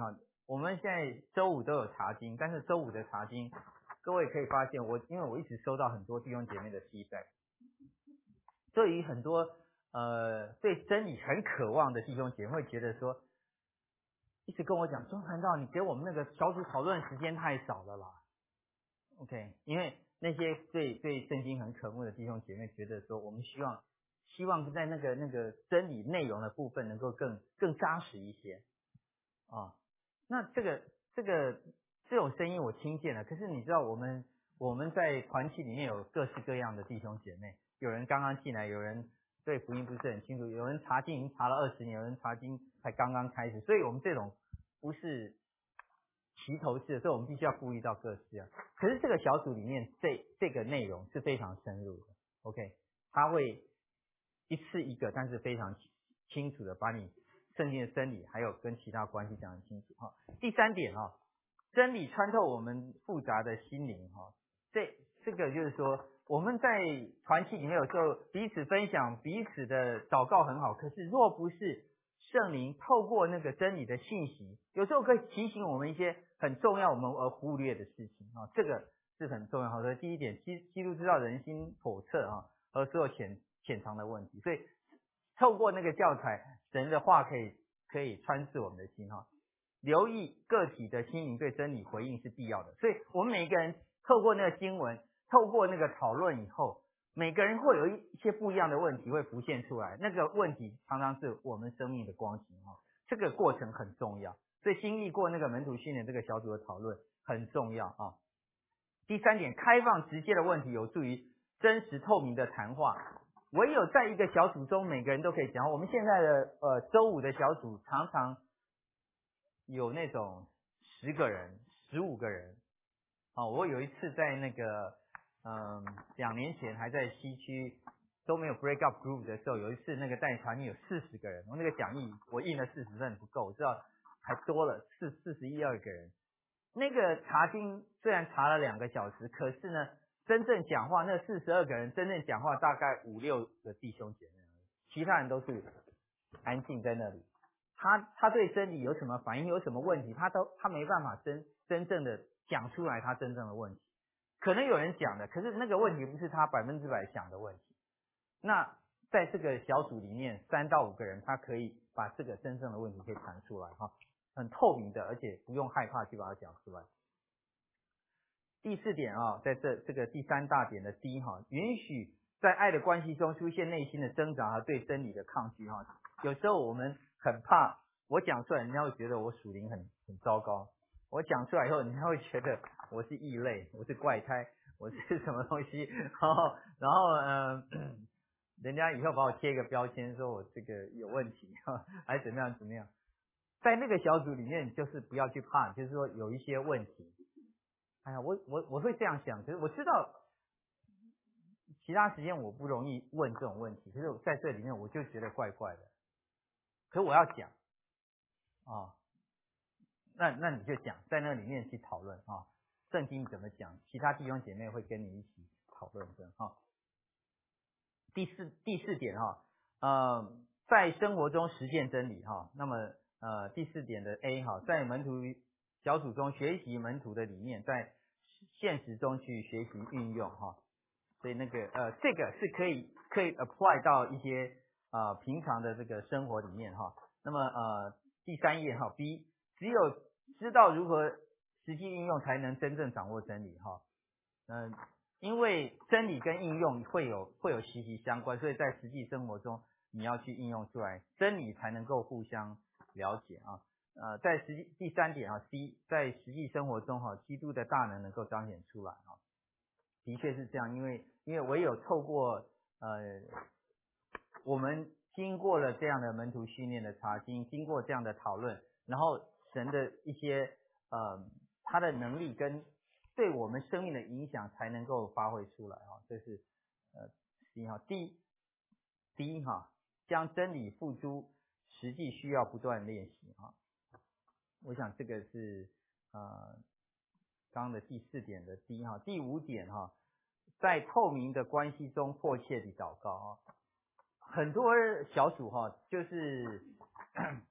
我们现在周五都有查经，但是周五的查经，各位可以发现我，因为我一直收到很多弟兄姐妹的 feedback， 对于很多呃对真理很渴望的弟兄姐妹会觉得说，一直跟我讲，钟传道，你给我们那个小组讨论时间太少了啦。OK， 因为那些对对圣经很渴慕的弟兄姐妹觉得说，我们希望希望在那个那个真理内容的部分能够更更扎实一些啊。那这个这个这种声音我听见了，可是你知道我们我们在团体里面有各式各样的弟兄姐妹，有人刚刚进来，有人对福音不是很清楚，有人查经已经查了二十年，有人查经才刚刚开始，所以我们这种不是齐头式的，所以我们必须要顾虑到各式啊。可是这个小组里面这这个内容是非常深入的 ，OK， 他会一次一个，但是非常清楚的把你圣经的真理还有跟其他关系讲得清楚哈。第三点哈，真理穿透我们复杂的心灵哈，这这个就是说我们在团体里面有时候彼此分享彼此的祷告很好，可是若不是圣灵透过那个真理的信息，有时候可以提醒我们一些很重要我们而忽略的事情啊，这个是很重要。好的，第一点，基基督知道人心叵测啊，和所有潜潜藏的问题，所以透过那个教材，神的话可以可以穿刺我们的心哈。留意个体的心灵对真理回应是必要的，所以我们每一个人透过那个经文，透过那个讨论以后，每个人会有一些不一样的问题会浮现出来，那个问题常常是我们生命的光景哈。这个过程很重要，所以经历过那个门徒训练这个小组的讨论很重要啊。第三点，开放直接的问题有助于真实透明的谈话。唯有在一个小组中，每个人都可以讲。我们现在的呃周五的小组常常有那种十个人、十五个人。哦，我有一次在那个嗯两年前还在西区都没有 break up group 的时候，有一次那个带团有四十个人，我那个讲义我印了四十份不够，我知道还多了四四十一二个人。那个查经虽然查了两个小时，可是呢，真正讲话那四十二个人真正讲话大概五六个弟兄姐妹，其他人都是安静在那里。他他对真理有什么反应，有什么问题，他都他没办法真真正的讲出来他真正的问题。可能有人讲的，可是那个问题不是他百分之百想的问题。那在这个小组里面，三到五个人，他可以把这个真正的问题可以谈出来哈，很透明的，而且不用害怕去把它讲出来。第四点啊，在这这个第三大点的 D 哈，允许在爱的关系中出现内心的挣扎和对真理的抗拒哈。有时候我们很怕，我讲出来，人家会觉得我属灵很很糟糕。我讲出来以后，人家会觉得我是异类，我是怪胎，我是什么东西，然后然后嗯、呃，人家以后把我贴一个标签，说我这个有问题，还怎么样怎么样。在那个小组里面，就是不要去怕，就是说有一些问题。哎呀，我我我会这样想，可是我知道其他时间我不容易问这种问题，可是在这里面我就觉得怪怪的。可是我要讲啊、哦，那那你就讲，在那里面去讨论啊，圣经怎么讲，其他弟兄姐妹会跟你一起讨论的哈。第四第四点哈，呃，在生活中实践真理哈。那么呃第四点的 A 哈，在门徒小组中学习门徒的理念，在现实中去学习运用哈。所以那个呃这个是可以可以 apply 到一些呃平常的这个生活里面哈。那么呃第三页哈 B， 只有知道如何实际应用，才能真正掌握真理哈。嗯、呃，因为真理跟应用会有会有息息相关，所以在实际生活中你要去应用出来，真理才能够互相了解啊。呃，在实际第三点啊 C， 在实际生活中哈，基督的大能能够彰显出来啊。的确是这样，因为因为唯有透过呃我们经过了这样的门徒训练的查经，经过这样的讨论，然后神的一些呃他的能力跟对我们生命的影响才能够发挥出来哈。这是呃第一哈，第第一哈，将真理付诸实际需要不断练习哈。我想这个是呃刚刚的第四点的第一哈，第五点哈，在透明的关系中迫切地祷告啊。很多小组哈，就是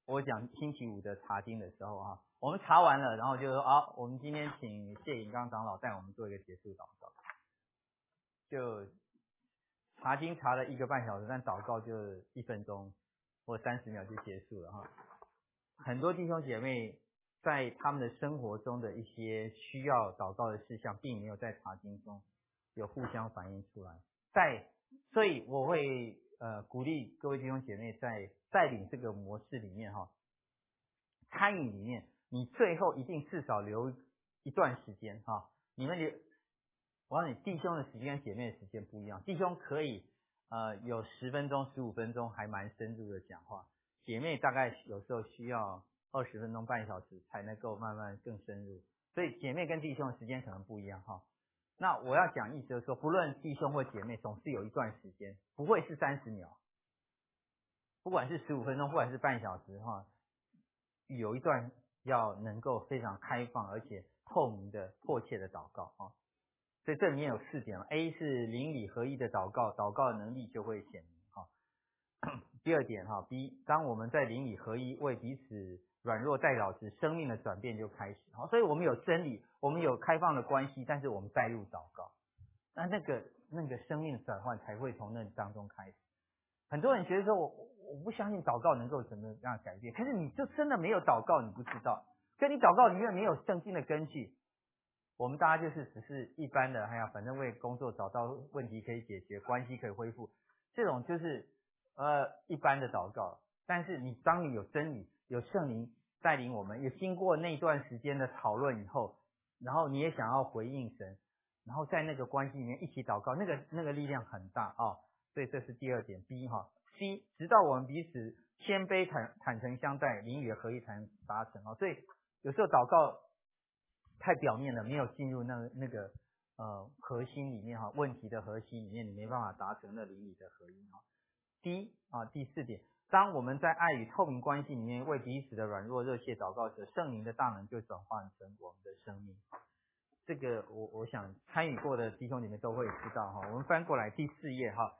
我讲星期五的查经的时候啊，我们查完了，然后就说啊，我们今天请谢颖刚长老带我们做一个结束祷告。就查经查了一个半小时，但祷告就一分钟或三十秒就结束了哈。很多弟兄姐妹在他们的生活中的一些需要祷告的事项，并没有在查经中有互相反映出来。在，所以我会呃鼓励各位弟兄姐妹在带领这个模式里面哈，参与里面，你最后一定至少留一段时间哈。你们留，我告诉你，弟兄的时间跟姐妹的时间不一样，弟兄可以呃有十分钟、十五分钟还蛮深入的讲话，姐妹大概有时候需要二十分钟、半小时才能够慢慢更深入，所以姐妹跟弟兄的时间可能不一样哈。那我要讲意思就是说，不论弟兄或姐妹，总是有一段时间，不会是三十秒，不管是十五分钟，不管是半小时哈，有一段要能够非常开放而且透明的迫切的祷告哈。所以这里面有四点 A 是灵里合一的祷告，祷告的能力就会显明哈。第二点哈 B， 当我们在灵里合一为彼此软弱代祷时，生命的转变就开始哈。所以我们有真理，我们有开放的关系，但是我们带入祷告，那那个那个生命的转换才会从那当中开始。很多人觉得说我我不相信祷告能够怎么样改变，可是你就真的没有祷告，你不知道，跟你祷告里面没有圣经的根据。我们大家就是只是一般的，哎呀，反正为工作找到问题可以解决，关系可以恢复，这种就是呃一般的祷告。但是你当你有真理，有圣灵带领我们，也经过那段时间的讨论以后，然后你也想要回应神，然后在那个关系里面一起祷告，那个那个力量很大啊、哦。所以这是第二点 B 哈 C， 直到我们彼此谦卑坦坦诚相待，灵与合一才能达成啊。所以有时候祷告太表面了，没有进入那个那个呃核心里面哈，问题的核心里面，你没办法达成那灵里的合一哈。D 啊，第四点，当我们在爱与透明关系里面为彼此的软弱热切祷告时，圣灵的大能就转换成我们的生命。这个我我想参与过的弟兄你们都会知道哈。我们翻过来第四页哈，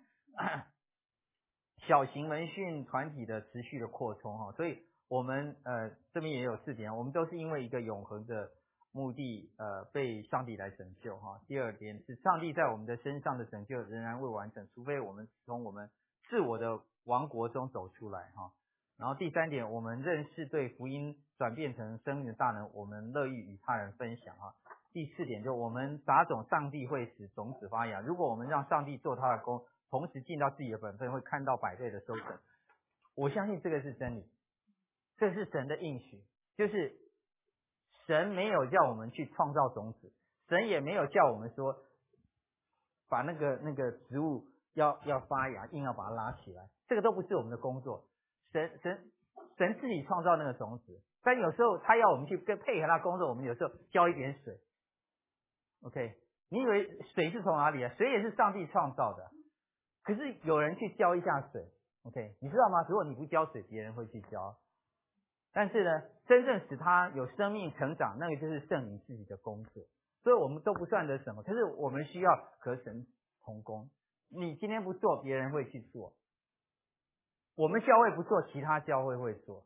小型门训团体的持续的扩充哈，所以我们呃这边也有四点，我们都是因为一个永恒的目的呃被上帝来拯救哈。第二点是上帝在我们的身上的拯救仍然未完成，除非我们从我们自我的王国中走出来哈。然后第三点，我们认识对福音转变成生命的大能，我们乐意与他人分享哈。第四点，就我们撒种，上帝会使种子发芽。如果我们让上帝做他的工，同时尽到自己的本分，会看到百倍的收成。我相信这个是真理，这是神的应许，就是神没有叫我们去创造种子，神也没有叫我们说把那个那个植物要要发芽，硬要把它拉起来，这个都不是我们的工作。神神神自己创造那个种子，但有时候他要我们去跟配合他工作，我们有时候浇一点水。OK， 你以为水是从哪里啊？水也是上帝创造的，可是有人去浇一下水。OK， 你知道吗？如果你不浇水，别人会去浇。但是呢，真正使他有生命成长，那个就是圣灵自己的工作。所以我们都不算得什么，可是我们需要和神同工。你今天不做，别人会去做。我们教会不做，其他教会会做。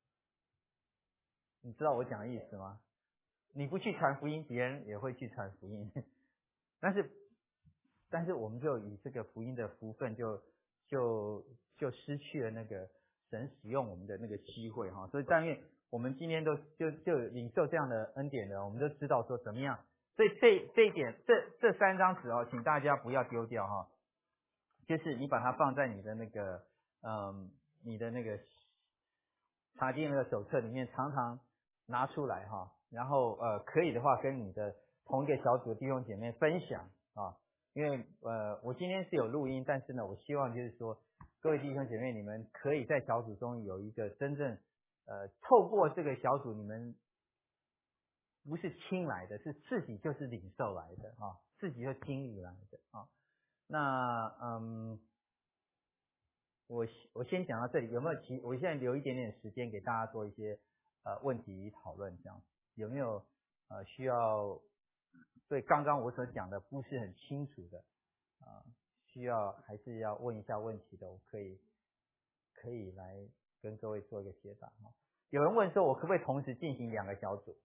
你知道我讲的意思吗？你不去传福音，别人也会去传福音。但是，但是我们就以这个福音的福分就，就就就失去了那个神使用我们的那个机会哈。所以但愿我们今天都就就领受这样的恩典的，我们就知道说怎么样。所以这这一点，这这三张纸哦，请大家不要丢掉哈。就是你把它放在你的那个嗯，你的那个查经那个手册里面，常常拿出来哈。然后呃，可以的话跟你的同一个小组的弟兄姐妹分享啊，因为呃，我今天是有录音，但是呢，我希望就是说，各位弟兄姐妹，你们可以在小组中有一个真正呃，透过这个小组，你们不是亲来的，是自己就是领受来的啊，自己就经历来的啊。那嗯，我我先讲到这里，有没有其？我现在留一点点时间给大家做一些呃问题讨论，这样有没有呃需要对刚刚我所讲的不是很清楚的啊、呃，需要还是要问一下问题的，我可以可以来跟各位做一个解答哈。有人问说，我可不可以同时进行两个小组？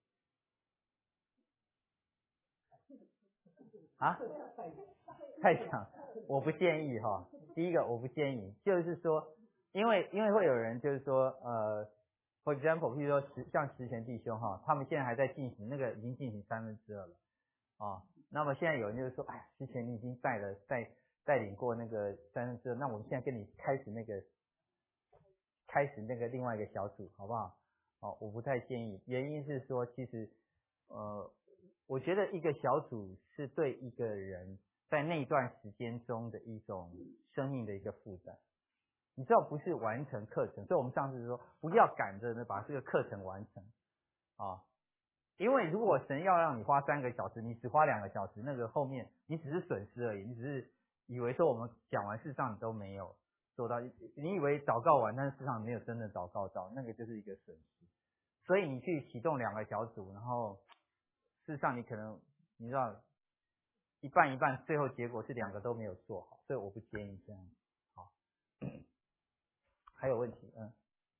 啊？太强，我不建议哈。第一个我不建议，就是说，因为因为会有人就是说，呃 ，for example， 譬如说十像十前弟兄哈，他们现在还在进行那个已经进行三分之二了啊。那么现在有人就是说，哎呀，之前你已经带了带带领过那个三分之二，那我们现在跟你开始那个开始那个另外一个小组好不好？哦，我不太建议，原因是说，其实呃，我觉得一个小组是对一个人在那段时间中的一种生命的一个负担。你知道不是完成课程，所以我们上次说不要赶着呢把这个课程完成啊，因为如果神要让你花三个小时，你只花两个小时，那个后面你只是损失而已，你只是以为说我们讲完，事实上你都没有做到，你以为祷告完，但是事实上没有真的祷告到，那个就是一个损失。所以你去启动两个小组，然后事实上你可能你知道一半一半，最后结果是两个都没有做好，所以我不建议这样。好，还有问题？嗯，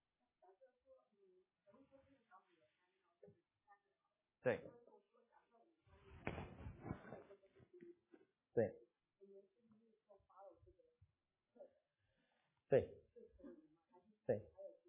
对，对，对，对，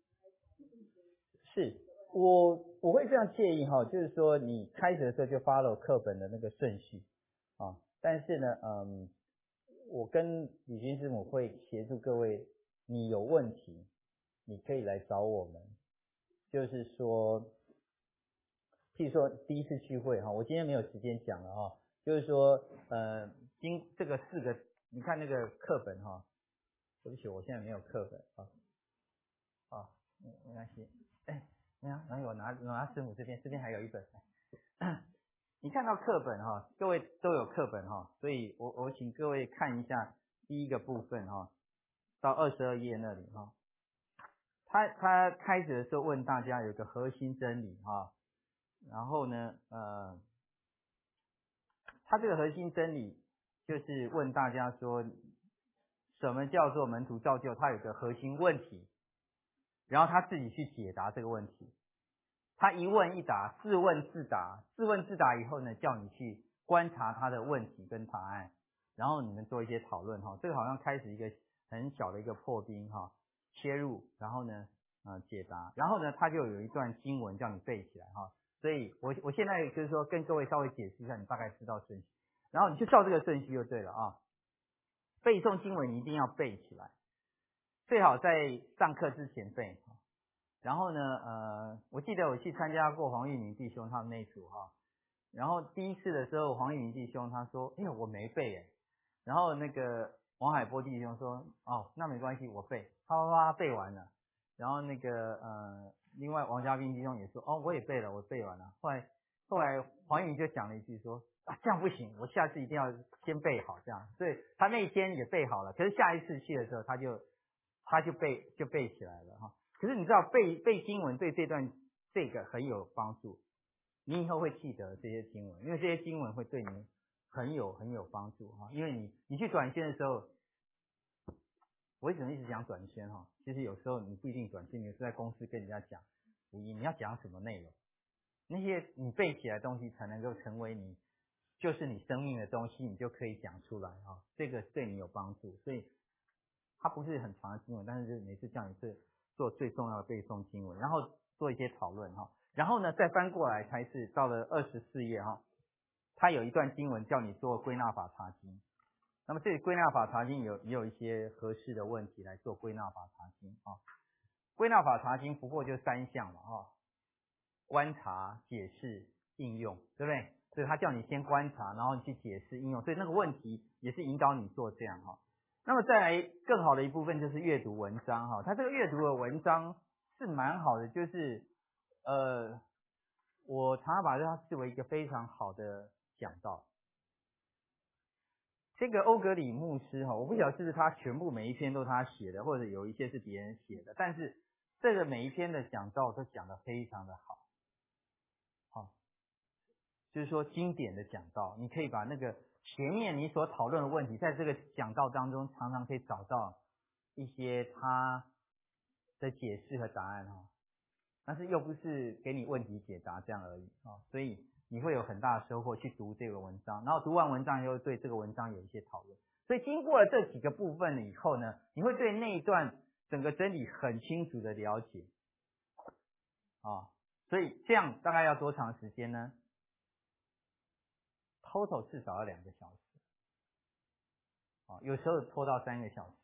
是我我会这样建议哈，就是说你开始的时候就 follow 课本的那个顺序啊，但是呢，嗯，我跟李军师母会协助各位，你有问题你可以来找我们，就是说，譬如说第一次聚会哈，我今天没有时间讲了哈，就是说呃，经这个四个，你看那个课本哈，对不起，我现在没有课本啊，啊，没关系，哎，你看，然后我拿拿师母这边，这边还有一本，你看到课本哈，各位都有课本哈，所以我我请各位看一下第一个部分哈，到二十二页那里哈，他他开始的时候问大家有个核心真理哈，然后呢呃，他这个核心真理就是问大家说，什么叫做门徒造就？他有个核心问题，然后他自己去解答这个问题。他一问一答，自问自答，自问自答以后呢，叫你去观察他的问题跟答案，然后你们做一些讨论哈。这个好像开始一个很小的一个破冰哈，切入，然后呢，呃，解答，然后呢，他就有一段经文叫你背起来哈。所以我我现在就是说跟各位稍微解释一下，你大概知道顺序，然后你就照这个顺序就对了啊。背诵经文你一定要背起来，最好在上课之前背。然后呢，呃，我记得我去参加过黄玉明弟兄他们那组哈，然后第一次的时候，黄玉明弟兄他说，哎呀，我没背哎，然后那个王海波弟兄说，哦，那没关系，我背，啪啪啪背完了，然后那个呃，另外王家斌弟兄也说，哦，我也背了，我背完了，后来后来黄玉明就讲了一句说，啊，这样不行，我下次一定要先背好这样，所以他那一天也背好了，可是下一次去的时候，他就他就背就背起来了哈。可是你知道背背经文对这段这个很有帮助，你以后会记得这些经文，因为这些经文会对你很有很有帮助哈。因为你你去短宣的时候，我为什么一直讲短宣哈？其实有时候你不一定短宣，你是在公司跟人家讲，你你要讲什么内容，那些你背起来的东西才能够成为你就是你生命的东西，你就可以讲出来哈。这个对你有帮助，所以它不是很长的经文，但是就每次叫你是做最重要的背诵经文，然后做一些讨论哈，然后呢再翻过来才是到了二十四页哈，它有一段经文叫你做归纳法查经，那么这里归纳法查经有也有一些合适的问题来做归纳法查经啊，归纳法查经不过就三项嘛哈，观察、解释、应用，对不对？所以他叫你先观察，然后你去解释、应用，所以那个问题也是引导你做这样哈。那么再来更好的一部分就是阅读文章哈，它这个阅读的文章是蛮好的，就是呃，我常常把它视为一个非常好的讲道。这个欧格里牧师哈，我不晓得是不是他全部每一篇都他写的，或者有一些是别人写的，但是这个每一篇的讲道都讲得非常的好，好，就是说经典的讲道，你可以把那个前面你所讨论的问题，在这个讲道当中常常可以找到一些他的解释和答案哈，但是又不是给你问题解答这样而已啊，所以你会有很大的收获去读这个文章，然后读完文章以后对这个文章有一些讨论，所以经过了这几个部分了以后呢，你会对那一段整个真理很清楚的了解啊，所以这样大概要多长时间呢 ？Total 至少要两个小时啊，有时候拖到三个小时。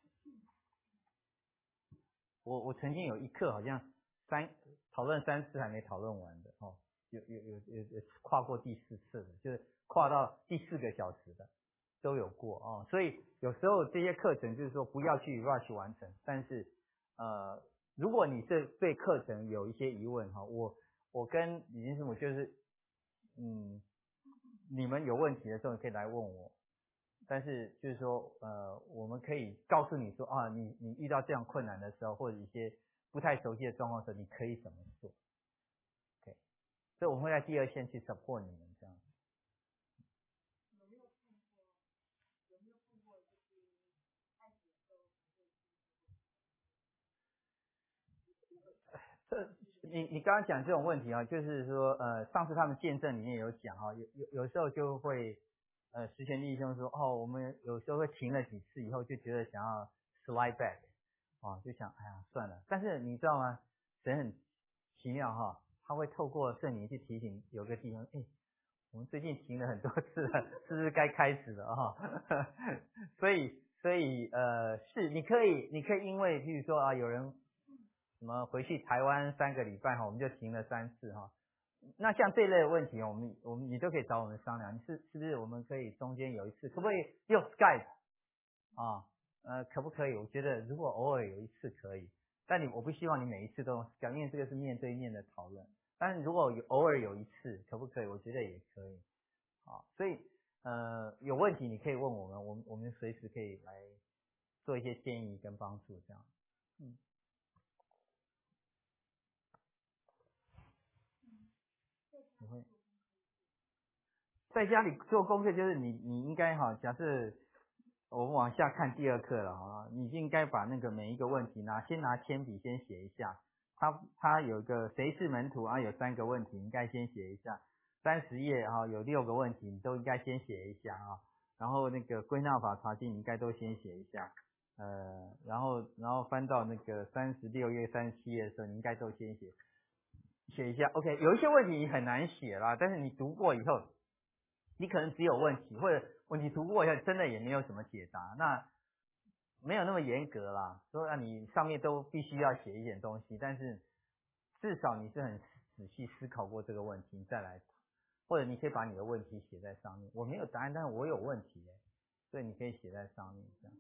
我我曾经有一课好像三讨论三次还没讨论完的哦，有有有有有跨过第四次的，就是跨到第四个小时的都有过哦，所以有时候这些课程就是说不要去 rush 完成，但是呃如果你是对课程有一些疑问哈，我我跟李金师母就是嗯你们有问题的时候你可以来问我。但是就是说，呃，我们可以告诉你说啊，你你遇到这样困难的时候，或者一些不太熟悉的状况的时候，你可以怎么做 ？OK， 所以我们会在第二线去 support 你们这样。有没有碰过？有没有碰过就是开始的时候这你你刚刚讲这种问题啊，就是说呃，上次他们见证里面有讲啊，有有有时候就会。呃，石泉弟兄说，哦，我们有时候会停了几次以后，就觉得想要 slide back， 哦，就想，哎呀，算了。但是你知道吗？神很奇妙哈，他会透过圣灵去提醒有个地方，哎，我们最近停了很多次了，是不是该开始了啊？所以，所以呃，是你可以，你可以因为，譬如说啊，有人什么回去台湾三个礼拜哈，我们就停了三次哈。那像这类的问题，我们我们你都可以找我们商量，是是不是我们可以中间有一次，可不可以用 Skype 啊？呃，可不可以？我觉得如果偶尔有一次可以，但你我不希望你每一次都用 Skype，因为这个是面对面的讨论。但是如果有偶尔有一次，可不可以？我觉得也可以啊。所以呃，有问题你可以问我们，我们我们随时可以来做一些建议跟帮助，这样。嗯。你会在家里做功课，就是你你应该哈，假设我们往下看第二课了哈，你就应该把那个每一个问题拿先拿铅笔先写一下，他他有个谁是门徒啊，有三个问题，应该先写一下，三十页哈有六个问题，你都应该先写一下啊，然后那个归纳法查经你应该都先写一下，呃，然后然后翻到那个三十六页、三十七页的时候，你应该都先写写一下 ，OK， 有一些问题你很难写啦，但是你读过以后。你可能只有问题，或者问题读过以后真的也没有什么解答，那没有那么严格啦，说让你上面都必须要写一点东西，但是至少你是很仔细思考过这个问题，你再来，或者你可以把你的问题写在上面。我没有答案，但是我有问题耶，所以你可以写在上面这样。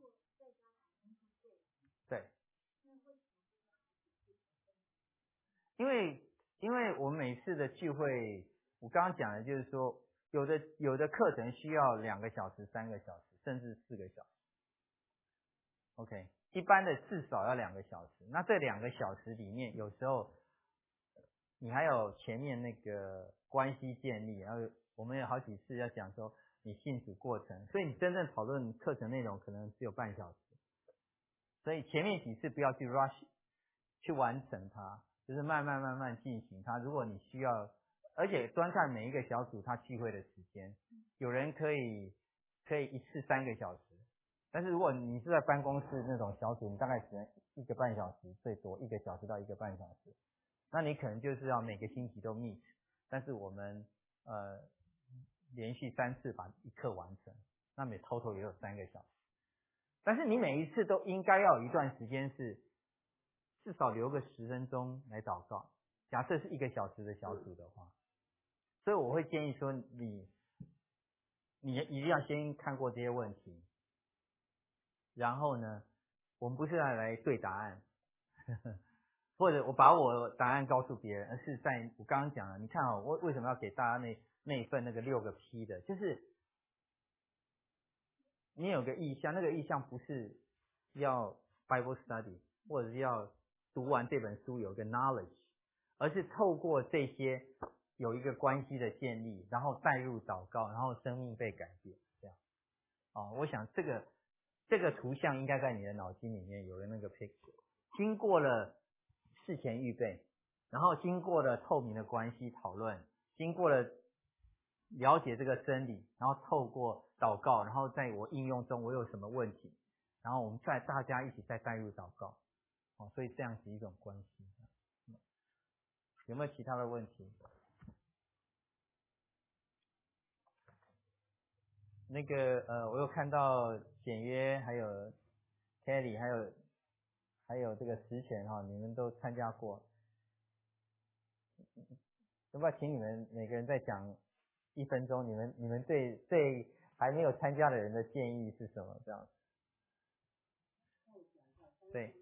对，因为因为我们每次的聚会，我刚刚讲的就是说。有的有的课程需要两个小时、三个小时，甚至四个小时。OK， 一般的至少要两个小时。那这两个小时里面，有时候你还有前面那个关系建立，然后我们有好几次要讲说你信主过程，所以你真正讨论课程内容可能只有半小时。所以前面几次不要去 rush 去完成它，就是慢慢慢慢进行它。如果你需要。而且端看每一个小组他聚会的时间，有人可以可以一次三个小时，但是如果你是在办公室那种小组，你大概只能一个半小时，最多一个小时到一个半小时，那你可能就是要每个星期都 meet， 但是我们呃连续三次把一课完成，那每 total 也有三个小时，但是你每一次都应该要有一段时间是至少留个十分钟来祷告，假设是一个小时的小组的话。所以我会建议说你，你一定要先看过这些问题，然后呢，我们不是要来对答案，呵呵或者我把我答案告诉别人，而是在我刚刚讲了，你看哦，我为什么要给大家那那一份那个六个 P 的，就是你有个意向，那个意向不是要 Bible study 或者是要读完这本书有个 knowledge， 而是透过这些。有一个关系的建立，然后带入祷告，然后生命被改变，这样。哦，我想这个这个图像应该在你的脑筋里面有了那个 picture。经过了事前预备，然后经过了透明的关系讨论，经过了了解这个真理，然后透过祷告，然后在我应用中我有什么问题，然后我们再大家一起再带入祷告，哦，所以这样子一种关系。有没有其他的问题？那个呃，我有看到简约还有 Kelly 还有还有这个石泉哈，你们都参加过，要不要请你们每个人再讲一分钟？你们你们对对还没有参加的人的建议是什么？这样对。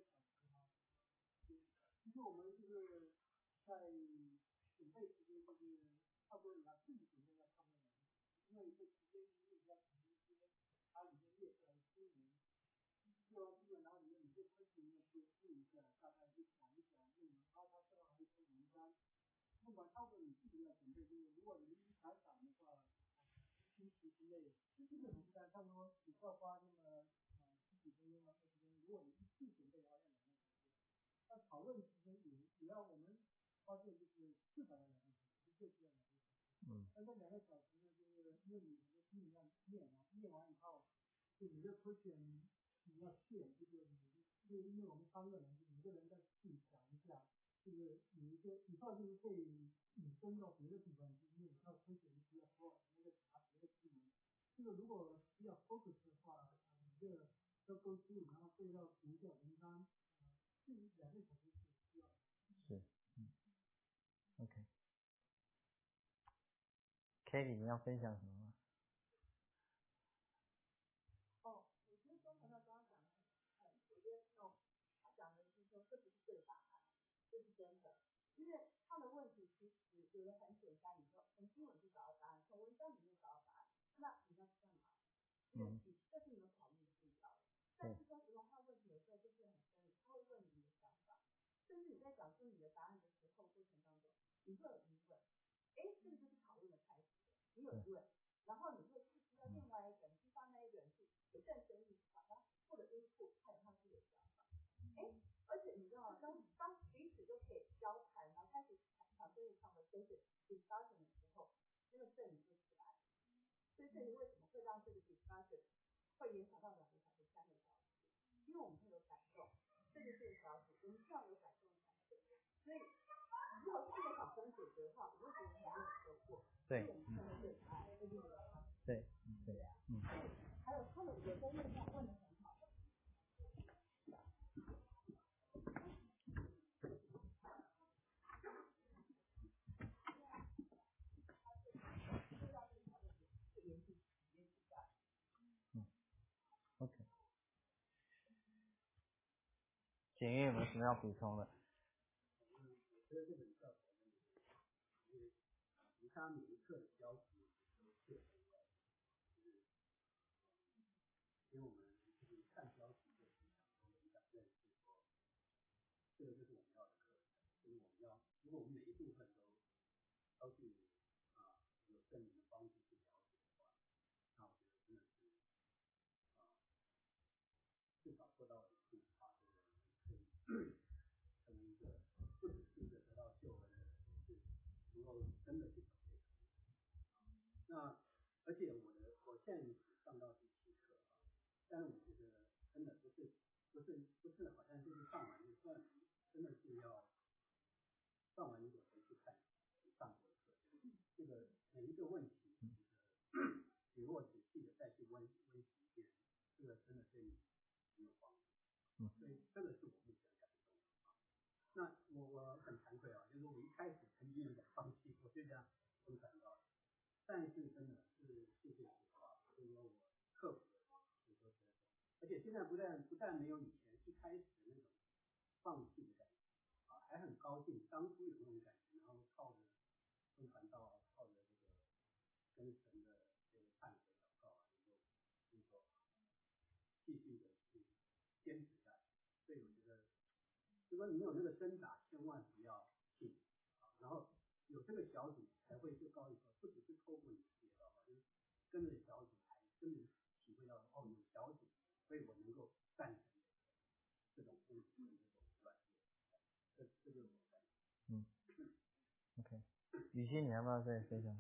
其实我们就是在准备时间，就是差不多你要自己准备要上面的，因为这时间因为比较长一些，它里面列出来的新闻，列完新闻，然后里面你就分析要去试一下，大概去讲一讲内容，然后它最后还有一篇文章，不管差不多你自己要准备，就是如果你一采访的话，一星期之内，基本上差不多只要花那么呃十几分钟到二十分钟，如果你一次准备的话，要两个小时。那讨论时间也也要我们发现就是至少要两个小时，的确是要两个小时。嗯。但这两个小时呢，就是因为你的心里要念啊，念完以后，就你的 question 你要写，就是你就因为我们三个人，每个人再自己想一下，就是有一个以后就是可以引申到别的地方，因为你要 question 比较多，那个查别的新闻。这个如果比较 focus 的话，你这个要勾出，然后对到读一下文章。是两个小时是需要的。 是，嗯 ，OK。Kelly， 你要分享什么吗？ 哦，我觉得钟传道刚刚讲的很，我觉得那种他讲的是说这不是对答案，这是真的，因为他的问题其实有的很简单，你说从新闻去找到答案，从文章里面找到答案，那你要去干嘛？嗯，这是你们讨论的必要。但是说实话，他问题有时候就是很深，他会问你的想法。甚至你在讲出你的答案的时候，过程当中，你会有疑问，哎，这个就是讨论的开始，你有疑问，然后你会去知道另外一个人，去发那一个人去有更深入想法，或者因为他有他自己的想法，哎，而且你知道，当当彼此都可以交谈，然后开始谈这一场的 conversation discussion 的时候，那个证据就起来了。所以这是为什么会让这个 discussion 会延长到两个小时、三个小时？因为我们会有感受，这个是小时，我们需要有感受才对。所以，如果这个小时解决的话，我会觉得很有收获。 对， 因为我们看到对答案，这就是对，对，嗯。 还有他们有些问题问的很好。 嗯 ，OK。简约有没有什么要补充的？ 我觉得这本教材呢，因为其他每一课的标题都是很重要的，就是因为我们就是看标题就非常多，我们想认识说，这个就是我们要的课程，就是我们要，如果我们每一部分都都去啊有正面的方式去了解的话，那我觉得真的是啊至少做到一步啊，这个可以成为一个不只是一个得到救恩的人，是能够真的去走这个。那而且我的我现在只上到第七课啊，但是我觉得真的不是不是不是好像就是上完就算，真的是要上完你得回去看你上过的课，这个每一个问题，我觉得你如果仔细的再去温温习一遍，这个真的对你很有帮助。所以这个是我目前感受的啊。那我我很惭愧啊，就是我一开始曾经有点放弃，我就这样分传到。但是真的是谢谢主啊，就是说我克服了许多折磨，而且现在不但不但没有以前一开始的那种放弃的感觉啊，还很高兴当初有那种感觉，然后靠着分传道，靠着这个跟神的这个忏悔祷告啊，能够能够继续的去坚持下去。所以我觉得，如果你有那个挣扎，千万不要停啊，然后有这个小组才会就告诉说，不只是透过你写的话，就是跟着小组还真的体会到哦，有小组，所以我能够赞成这种攻击跟这种软弱。 雨欣，你要不要再分享？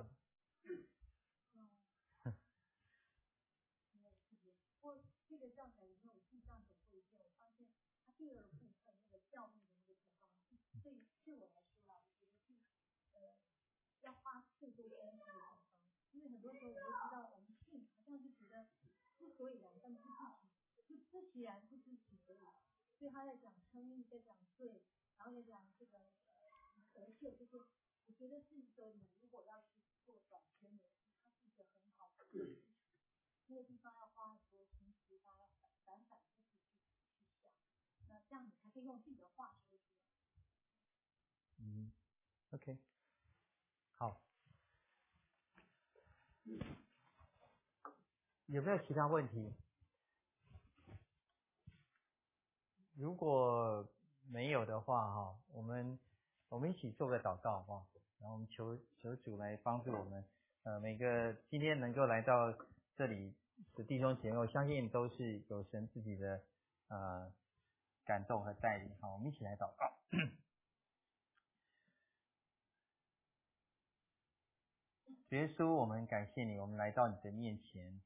我这个教材里面，我记上走过一遍，我发现它第二个部分那个教育的那个地方，对对我来说啦，我觉得是呃要花最多功夫的地方，因为很多时候我都知道我们信好像就觉得之所以然，但是自己就知其然不知其所以，所以他在讲称义，在讲罪，然后在讲这个呃得救这些，我觉得是一个你如果要去做短宣的，它是一个很好的基础。那个地方要花很多心思，大家要反反反复复去去想，那这样你才可以用自己的话说出来。 嗯 ，OK， 好，有没有其他问题？如果没有的话，哈，我们我们一起做个祷告，哈，然后我们求求主来帮助我们，呃，每个今天能够来到这里的弟兄姐妹，我相信都是有神自己的呃感动和带领，好，我们一起来祷告。主耶稣，我们感谢你，我们来到你的面前。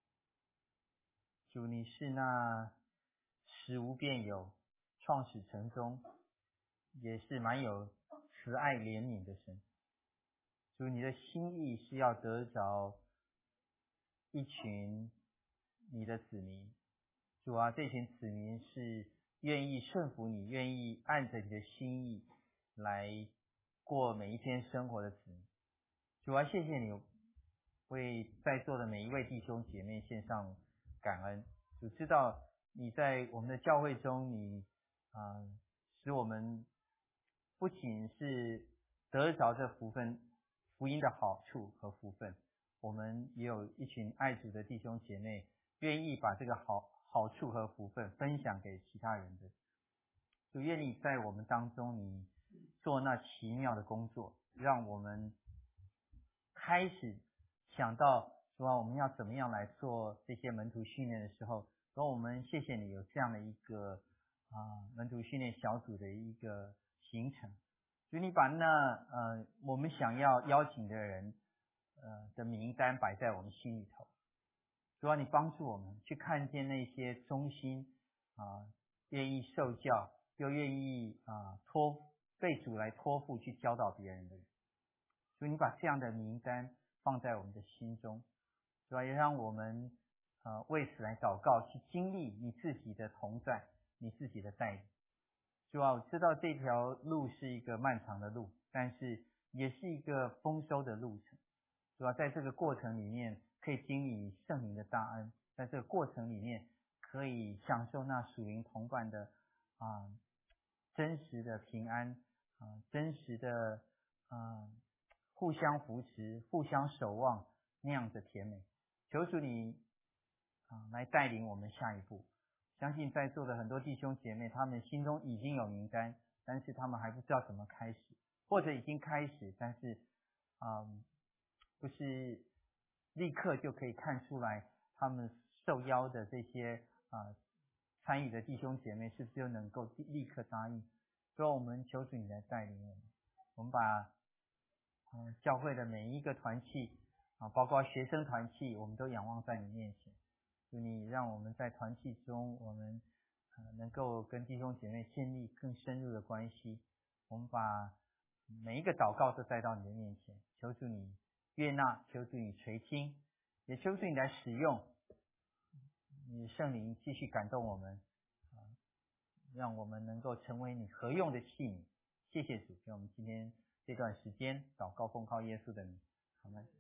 主，你是那使无变有、创始成终，也是蛮有慈爱怜悯的神。主，你的心意是要得着一群你的子民。主啊，这群子民是愿意顺服你，愿意按着你的心意来过每一天生活的子民。主啊，谢谢你为在座的每一位弟兄姐妹献上感恩。主知道你在我们的教会中，你啊、呃、使我们不仅是得着这福分福音的好处和福分，我们也有一群爱主的弟兄姐妹愿意把这个好好处和福分分享给其他人的。主，愿你在我们当中，你做那奇妙的工作，让我们开始想到说我们要怎么样来做这些门徒训练的时候，说我们谢谢你有这样的一个啊、呃、门徒训练小组的一个形成。就你把那呃我们想要邀请的人呃的名单摆在我们心里头，主要你帮助我们去看见那些忠心啊、呃、愿意受教又愿意啊、呃、托被主来托付去教导别人的人。所以你把这样的名单放在我们的心中，主要也让我们呃为此来祷告，去经历你自己的同在，你自己的带领。主要知道这条路是一个漫长的路，但是也是一个丰收的路程。主要在这个过程里面可以经历圣灵的大恩，在这个过程里面可以享受那属灵同伴的啊、呃、真实的平安啊、呃、真实的啊、呃互相扶持、互相守望那样的甜美。求主你啊来带领我们下一步。相信在座的很多弟兄姐妹，他们心中已经有名单，但是他们还不知道怎么开始，或者已经开始，但是嗯不是立刻就可以看出来他们受邀的这些啊、呃、参与的弟兄姐妹是不是就能够立刻答应。所以我们求主你来带领我们，我们把嗯教会的每一个团契啊，包括学生团契，我们都仰望在你面前。就你让我们在团契中，我们呃能够跟弟兄姐妹建立更深入的关系。我们把每一个祷告都带到你的面前，求主你悦纳，求主你垂听，也求主你来使用你的圣灵继续感动我们啊，让我们能够成为你合用的器皿。谢谢主，给我们今天这段时间祷告奉靠耶稣的名，好吗？